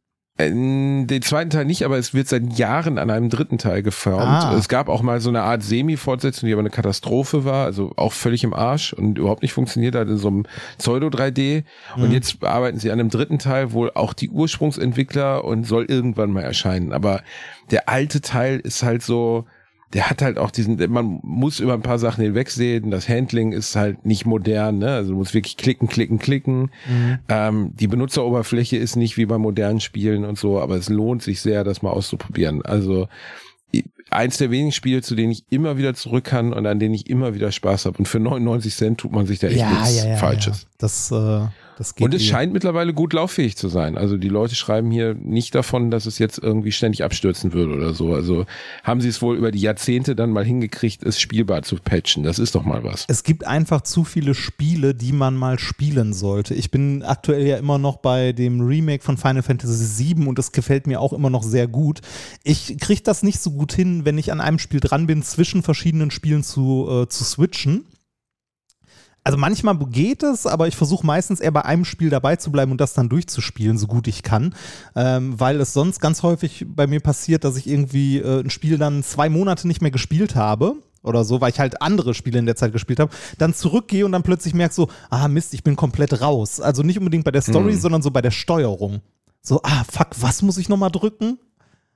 Den zweiten Teil nicht, aber es wird seit Jahren an einem dritten Teil geformt. Es gab auch mal so eine Art Semi-Fortsetzung, die aber eine Katastrophe war, also auch völlig im Arsch und überhaupt nicht funktioniert hat in so einem Pseudo-3D. Und jetzt arbeiten sie an einem dritten Teil, wohl auch die Ursprungsentwickler und soll irgendwann mal erscheinen. Aber der alte Teil ist halt so, der hat halt auch man muss über ein paar Sachen hinwegsehen, das Handling ist halt nicht modern, ne? Also du musst wirklich klicken. Die Benutzeroberfläche ist nicht wie bei modernen Spielen und so, aber es lohnt sich sehr, das mal auszuprobieren. Also eins der wenigen Spiele, zu denen ich immer wieder zurück kann und an denen ich immer wieder Spaß habe. Und für 99 Cent tut man sich da echt nichts Falsches. Ja. Das geht. Und es scheint mittlerweile gut lauffähig zu sein. Also die Leute schreiben hier nicht davon, dass es jetzt irgendwie ständig abstürzen würde oder so. Also haben sie es wohl über die Jahrzehnte dann mal hingekriegt, es spielbar zu patchen. Das ist doch mal was. Es gibt einfach zu viele Spiele, die man mal spielen sollte. Ich bin aktuell ja immer noch bei dem Remake von Final Fantasy VII und das gefällt mir auch immer noch sehr gut. Ich kriege das nicht so gut hin, wenn ich an einem Spiel dran bin, zwischen verschiedenen Spielen zu switchen. Also manchmal geht es, aber ich versuche meistens eher bei einem Spiel dabei zu bleiben und das dann durchzuspielen, so gut ich kann, weil es sonst ganz häufig bei mir passiert, dass ich irgendwie ein Spiel dann 2 Monate nicht mehr gespielt habe oder so, weil ich halt andere Spiele in der Zeit gespielt habe, dann zurückgehe und dann plötzlich merke so, Mist, ich bin komplett raus. Also nicht unbedingt bei der Story, sondern so bei der Steuerung. So, fuck, was muss ich nochmal drücken?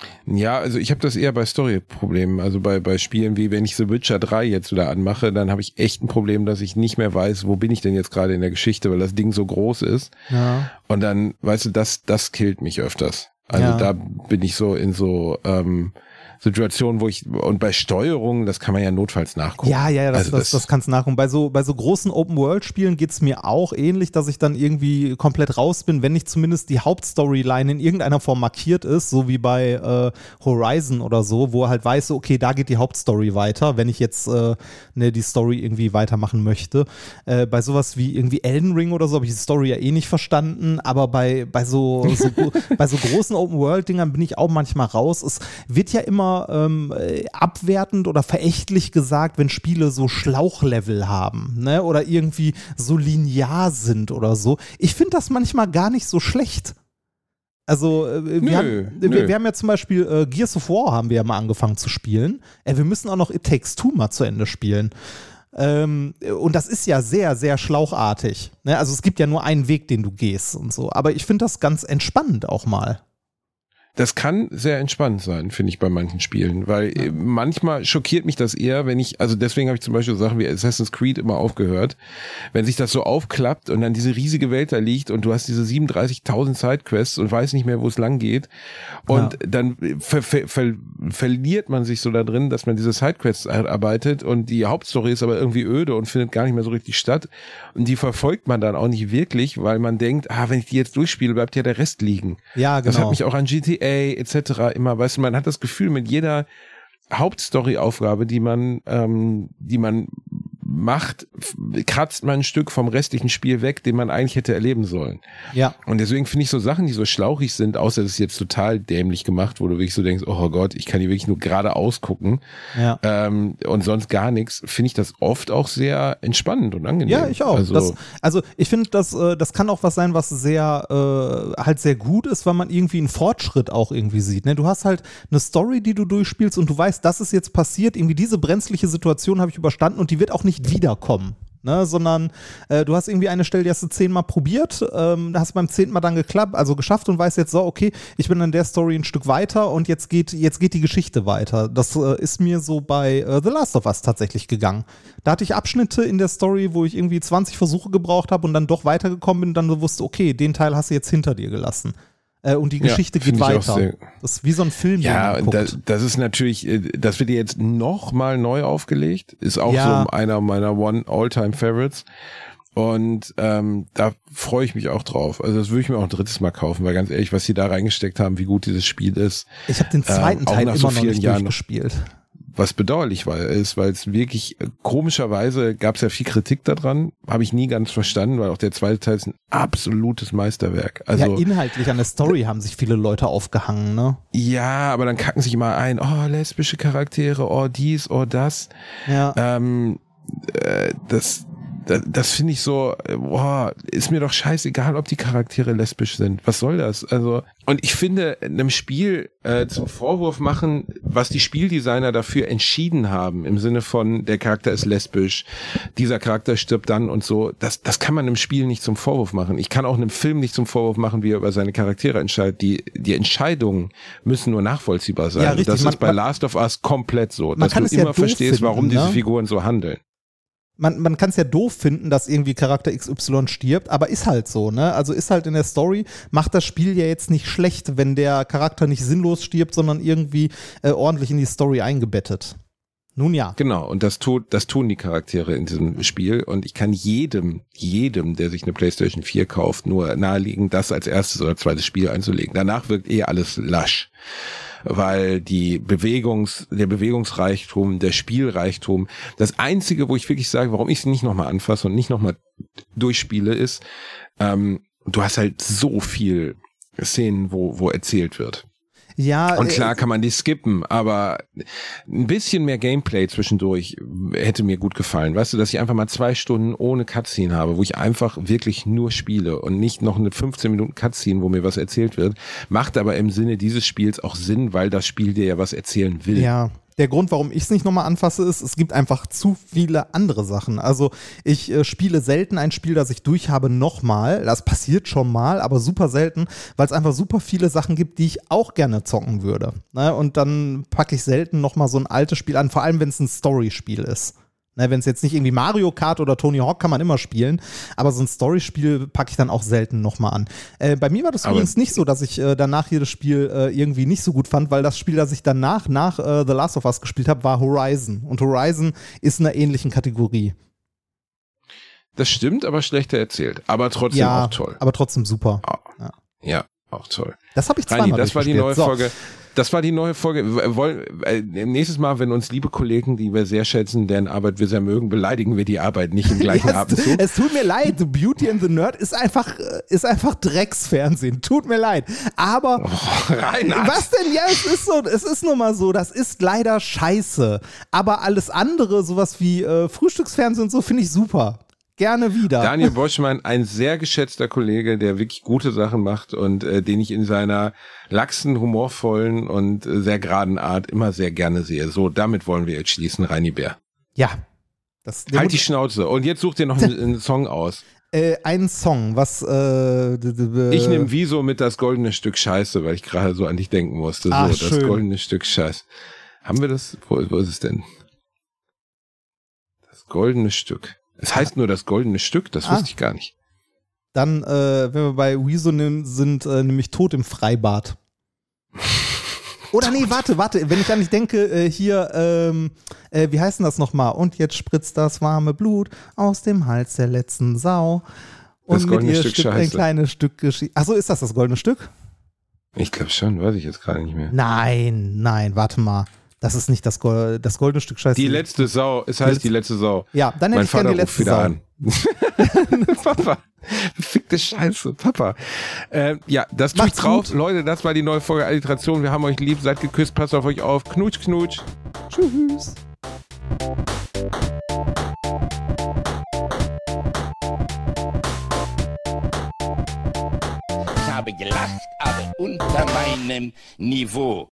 Ja, also ich habe das eher bei Story-Problemen. Also bei Spielen wie, wenn ich The Witcher 3 jetzt wieder anmache, dann habe ich echt ein Problem, dass ich nicht mehr weiß, wo bin ich denn jetzt gerade in der Geschichte, weil das Ding so groß ist. Ja. Und dann, weißt du, das killt mich öfters. Also da bin ich so in so Situationen, und bei Steuerungen, das kann man ja notfalls nachgucken. Ja, das kannst du nachgucken. Bei so großen Open-World-Spielen geht's mir auch ähnlich, dass ich dann irgendwie komplett raus bin, wenn nicht zumindest die Hauptstoryline in irgendeiner Form markiert ist, so wie bei Horizon oder so, wo halt weiß, okay, da geht die Hauptstory weiter, wenn ich jetzt die Story irgendwie weitermachen möchte. Bei sowas wie irgendwie Elden Ring oder so habe ich die Story ja eh nicht verstanden, aber bei so großen Open-World-Dingern bin ich auch manchmal raus. Es wird ja immer abwertend oder verächtlich gesagt, wenn Spiele so Schlauchlevel haben, ne? Oder irgendwie so linear sind oder so. Ich finde das manchmal gar nicht so schlecht. Also wir haben ja zum Beispiel Gears of War haben wir ja mal angefangen zu spielen. Wir müssen auch noch It Takes Two mal zu Ende spielen. Und das ist ja sehr, sehr schlauchartig. Ne? Also es gibt ja nur einen Weg, den du gehst und so. Aber ich finde das ganz entspannend auch mal. Das kann sehr entspannt sein, finde ich, bei manchen Spielen, weil manchmal schockiert mich das eher, also deswegen habe ich zum Beispiel Sachen wie Assassin's Creed immer aufgehört, wenn sich das so aufklappt und dann diese riesige Welt da liegt und du hast diese 37.000 Sidequests und weißt nicht mehr, wo es lang geht und dann verliert man sich so da drin, dass man diese Sidequests arbeitet und die Hauptstory ist aber irgendwie öde und findet gar nicht mehr so richtig statt und die verfolgt man dann auch nicht wirklich, weil man denkt, wenn ich die jetzt durchspiele, bleibt ja der Rest liegen. Ja, genau. Das hat mich auch an GTA etc. immer, weißt du, man hat das Gefühl, mit jeder Hauptstory-Aufgabe, die man macht, kratzt man ein Stück vom restlichen Spiel weg, den man eigentlich hätte erleben sollen. Ja. Und deswegen finde ich so Sachen, die so schlauchig sind, außer das ist jetzt total dämlich gemacht, wo du wirklich so denkst, oh Gott, ich kann hier wirklich nur geradeaus gucken. Ja. Und sonst gar nichts, finde ich das oft auch sehr entspannend und angenehm. Ja, ich auch. Also ich finde, das kann auch was sein, was sehr sehr gut ist, weil man irgendwie einen Fortschritt auch irgendwie sieht. Ne? Du hast halt eine Story, die du durchspielst und du weißt, das ist jetzt passiert, irgendwie diese brenzliche Situation habe ich überstanden und die wird auch nicht wiederkommen. Ne, sondern du hast irgendwie eine Stelle, die hast du 10-mal probiert, hast beim 10. Mal dann geschafft und weißt jetzt so, okay, ich bin in der Story ein Stück weiter und jetzt geht die Geschichte weiter. Das ist mir so bei The Last of Us tatsächlich gegangen. Da hatte ich Abschnitte in der Story, wo ich irgendwie 20 Versuche gebraucht habe und dann doch weitergekommen bin und dann wusste, okay, den Teil hast du jetzt hinter dir gelassen. Und die Geschichte geht weiter. Das ist wie so ein Film. Ja, und das ist natürlich, das wird jetzt nochmal neu aufgelegt. Ist auch so einer meiner All-Time-Favorites. Und da freue ich mich auch drauf. Also das würde ich mir auch ein drittes Mal kaufen, weil ganz ehrlich, was sie da reingesteckt haben, wie gut dieses Spiel ist. Ich habe den zweiten Teil immer noch nicht durchgespielt. Was bedauerlich ist, weil es wirklich, komischerweise gab es ja viel Kritik daran, habe ich nie ganz verstanden, weil auch der zweite Teil ist ein absolutes Meisterwerk. Also, ja, inhaltlich an der Story haben sich viele Leute aufgehangen, ne? Ja, aber dann kacken sich mal ein, lesbische Charaktere, dies, das. Ja. Das finde ich so, ist mir doch scheißegal, ob die Charaktere lesbisch sind. Was soll das? Also, und ich finde, einem Spiel zum Vorwurf machen, was die Spieldesigner dafür entschieden haben, im Sinne von, der Charakter ist lesbisch, dieser Charakter stirbt dann und so, das kann man einem Spiel nicht zum Vorwurf machen. Ich kann auch einem Film nicht zum Vorwurf machen, wie er über seine Charaktere entscheidet. Die Entscheidungen müssen nur nachvollziehbar sein. Ja, richtig. Das ist bei Last of Us komplett so, dass du immer verstehst, warum diese Figuren so handeln. Man kann es ja doof finden, dass irgendwie Charakter XY stirbt, aber ist halt so, ne? Also ist halt in der Story, macht das Spiel ja jetzt nicht schlecht, wenn der Charakter nicht sinnlos stirbt, sondern irgendwie ordentlich in die Story eingebettet. Nun ja. Genau, und das tun die Charaktere in diesem Spiel und ich kann jedem, der sich eine PlayStation 4 kauft, nur nahelegen, das als erstes oder zweites Spiel einzulegen. Danach wirkt alles lasch. Weil der Bewegungsreichtum, der Spielreichtum, das Einzige, wo ich wirklich sage, warum ich es nicht nochmal anfasse und nicht nochmal durchspiele, ist, du hast halt so viel Szenen, wo erzählt wird. Ja, und klar kann man die skippen, aber ein bisschen mehr Gameplay zwischendurch hätte mir gut gefallen. Weißt du, dass ich einfach mal 2 Stunden ohne Cutscene habe, wo ich einfach wirklich nur spiele und nicht noch eine 15 Minuten Cutscene, wo mir was erzählt wird, macht aber im Sinne dieses Spiels auch Sinn, weil das Spiel dir ja was erzählen will. Ja. Der Grund, warum ich es nicht nochmal anfasse, ist, es gibt einfach zu viele andere Sachen. Also ich spiele selten ein Spiel, das ich durch habe, nochmal. Das passiert schon mal, aber super selten, weil es einfach super viele Sachen gibt, die ich auch gerne zocken würde. Ne? Und dann packe ich selten nochmal so ein altes Spiel an, vor allem wenn es ein Story-Spiel ist. Ne, wenn es jetzt nicht irgendwie Mario Kart oder Tony Hawk, kann man immer spielen, aber so ein Storyspiel packe ich dann auch selten nochmal an. Bei mir war das übrigens nicht so, dass ich danach jedes Spiel irgendwie nicht so gut fand, weil das Spiel, das ich danach nach The Last of Us gespielt habe, war Horizon. Und Horizon ist in einer ähnlichen Kategorie. Das stimmt, aber schlechter erzählt. Aber trotzdem auch toll. Aber trotzdem super. Oh. Ja, auch toll. Das habe ich zweimal das war die neue so. Folge. Das war die neue Folge. Nächstes Mal, wenn uns liebe Kollegen, die wir sehr schätzen, deren Arbeit wir sehr mögen, beleidigen wir die Arbeit nicht im gleichen Atemzug. Es tut mir leid, The Beauty and the Nerd ist einfach Drecksfernsehen. Tut mir leid. Aber was denn? Ja, es ist nun mal so, das ist leider scheiße. Aber alles andere, sowas wie Frühstücksfernsehen und so, finde ich super. Gerne wieder. Daniel Boschmann, ein sehr geschätzter Kollege, der wirklich gute Sachen macht und den ich in seiner laxen, humorvollen und sehr geraden Art immer sehr gerne sehe. So, damit wollen wir jetzt schließen, Reini Bär. Ja. Halt die Schnauze. Und jetzt such dir noch einen Song aus. Einen Song, was ich nehme Wieso mit Das goldene Stück Scheiße, weil ich gerade so an dich denken musste. So, das schön. Goldene Stück Scheiße. Haben wir das? Wo ist es denn? Das goldene Stück. Es heißt nur Das goldene Stück, das wusste ich gar nicht. Dann, wenn wir bei Wieso sind, nämlich Tod im Freibad. Oder nee, warte, wenn ich an dich denke, hier, wie heißt denn das nochmal? Und jetzt spritzt das warme Blut aus dem Hals der letzten Sau. Und mit ihr Stück ein kleines Stück Geschichte. Achso, ist das goldene Stück? Ich glaube schon, weiß ich jetzt gerade nicht mehr. Nein, warte mal. Das ist nicht das goldene Stück Scheiße. Die letzte Sau, es heißt die letzte Sau. Ja, dann hätte ich gerne die letzte Sau. An. Papa, fickte Scheiße, Papa. Ja, das tut drauf. Gut. Leute, das war die neue Folge Alliteration. Wir haben euch lieb, seid geküsst, passt auf euch auf. Knutsch, knutsch. Tschüss. Ich habe gelacht, aber unter meinem Niveau.